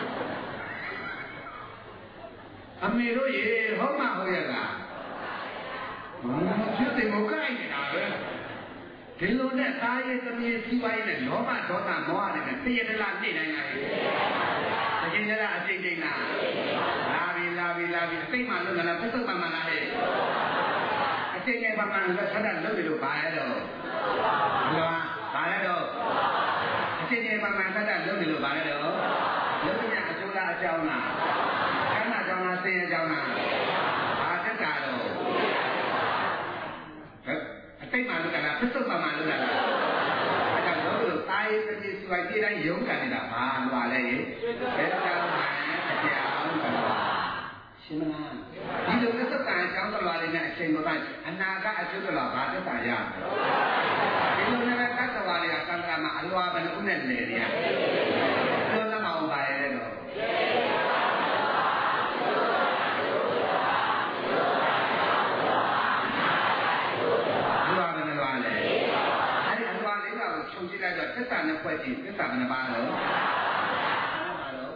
啊，没多爷，好嘛好呀个。嗯，绝对没改的啦，这路呢，大爷这边西外呢，老板做大毛啊的呢，这也是拉进来呀。这现在啦，进进啦，拉比拉比拉比，谁嘛弄个啦？不是慢慢来的。这个慢慢个，他那路就白了，是吧？白了。现在慢慢他在楼里头办了喽，楼里面就那交呢，干那交呢，谁也交呢，啊，这干喽，呃，对嘛都干了，不是嘛嘛都干了，他讲楼里头大爷这边是外地人勇敢的嘛，话嘞，这交嘛，这交嘛，是吗？你这个是干交的话的呢，现在办，哪个就的老板就干呀？你说那个干的话的呀，干的嘛，阿罗本不能来的呀，说那毛白的喽。阿罗本的话嘞，哎，阿罗本那个从起来的，这三的环境，这三的八楼，八楼。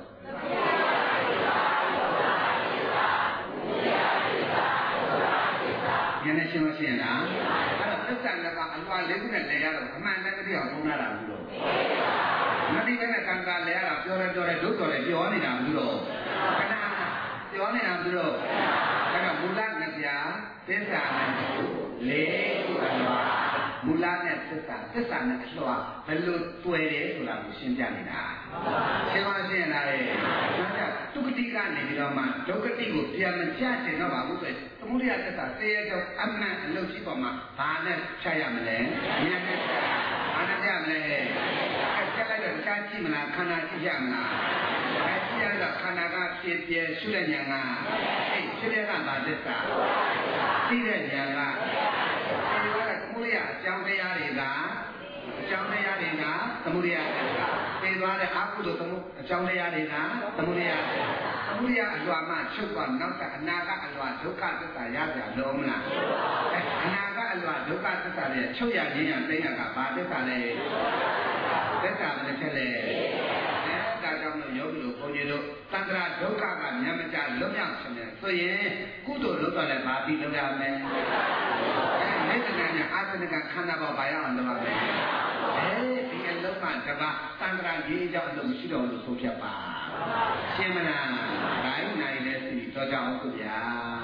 现在信不信啊？这三个吧，阿罗来不能来呀了，他们那个地方从哪来不咯？那地方那刚刚来了，叫来叫来都叫来叫你哪不咯？看那叫你哪不咯？看那木兰那家，这三个来阿罗，木兰那这三这三个阿罗，本路对的，是啦，不信讲的啦。信不信啦？哎，那家都个地干你知道吗？都个地个别人家钱那话不对。我们要这啥？这也叫俺们六七个嘛，把那吃呀么嘞？你看那，把那这样嘞？哎，现在这家鸡么啦？看那鸡样啦？哎，鸡样的看那个爹爹修了年啊？哎，修了干嘛这啥？修了年啊？哎，那个怎么呀？江北压力大，江北压力大，怎么的呀？这段的阿姑都怎么江北压力大？怎么的呀？不要阿罗嘛，出关那个那个阿罗，出卡这啥呀？这罗么啦？哎，那个阿罗出卡这啥嘞？出呀人呀，这样个把这啥嘞？这啥子嘞？哎，大家们有没有考虑到？当然出卡个你们家龙阳什么？所以古多路过来把地龙阳没？哎，没得那呢，阿是那个看那个白样的嘛没？哎，这个龙嘛是吧？当然你叫龙须龙就出去吧。行么啦？来，那一类是做家务事呀。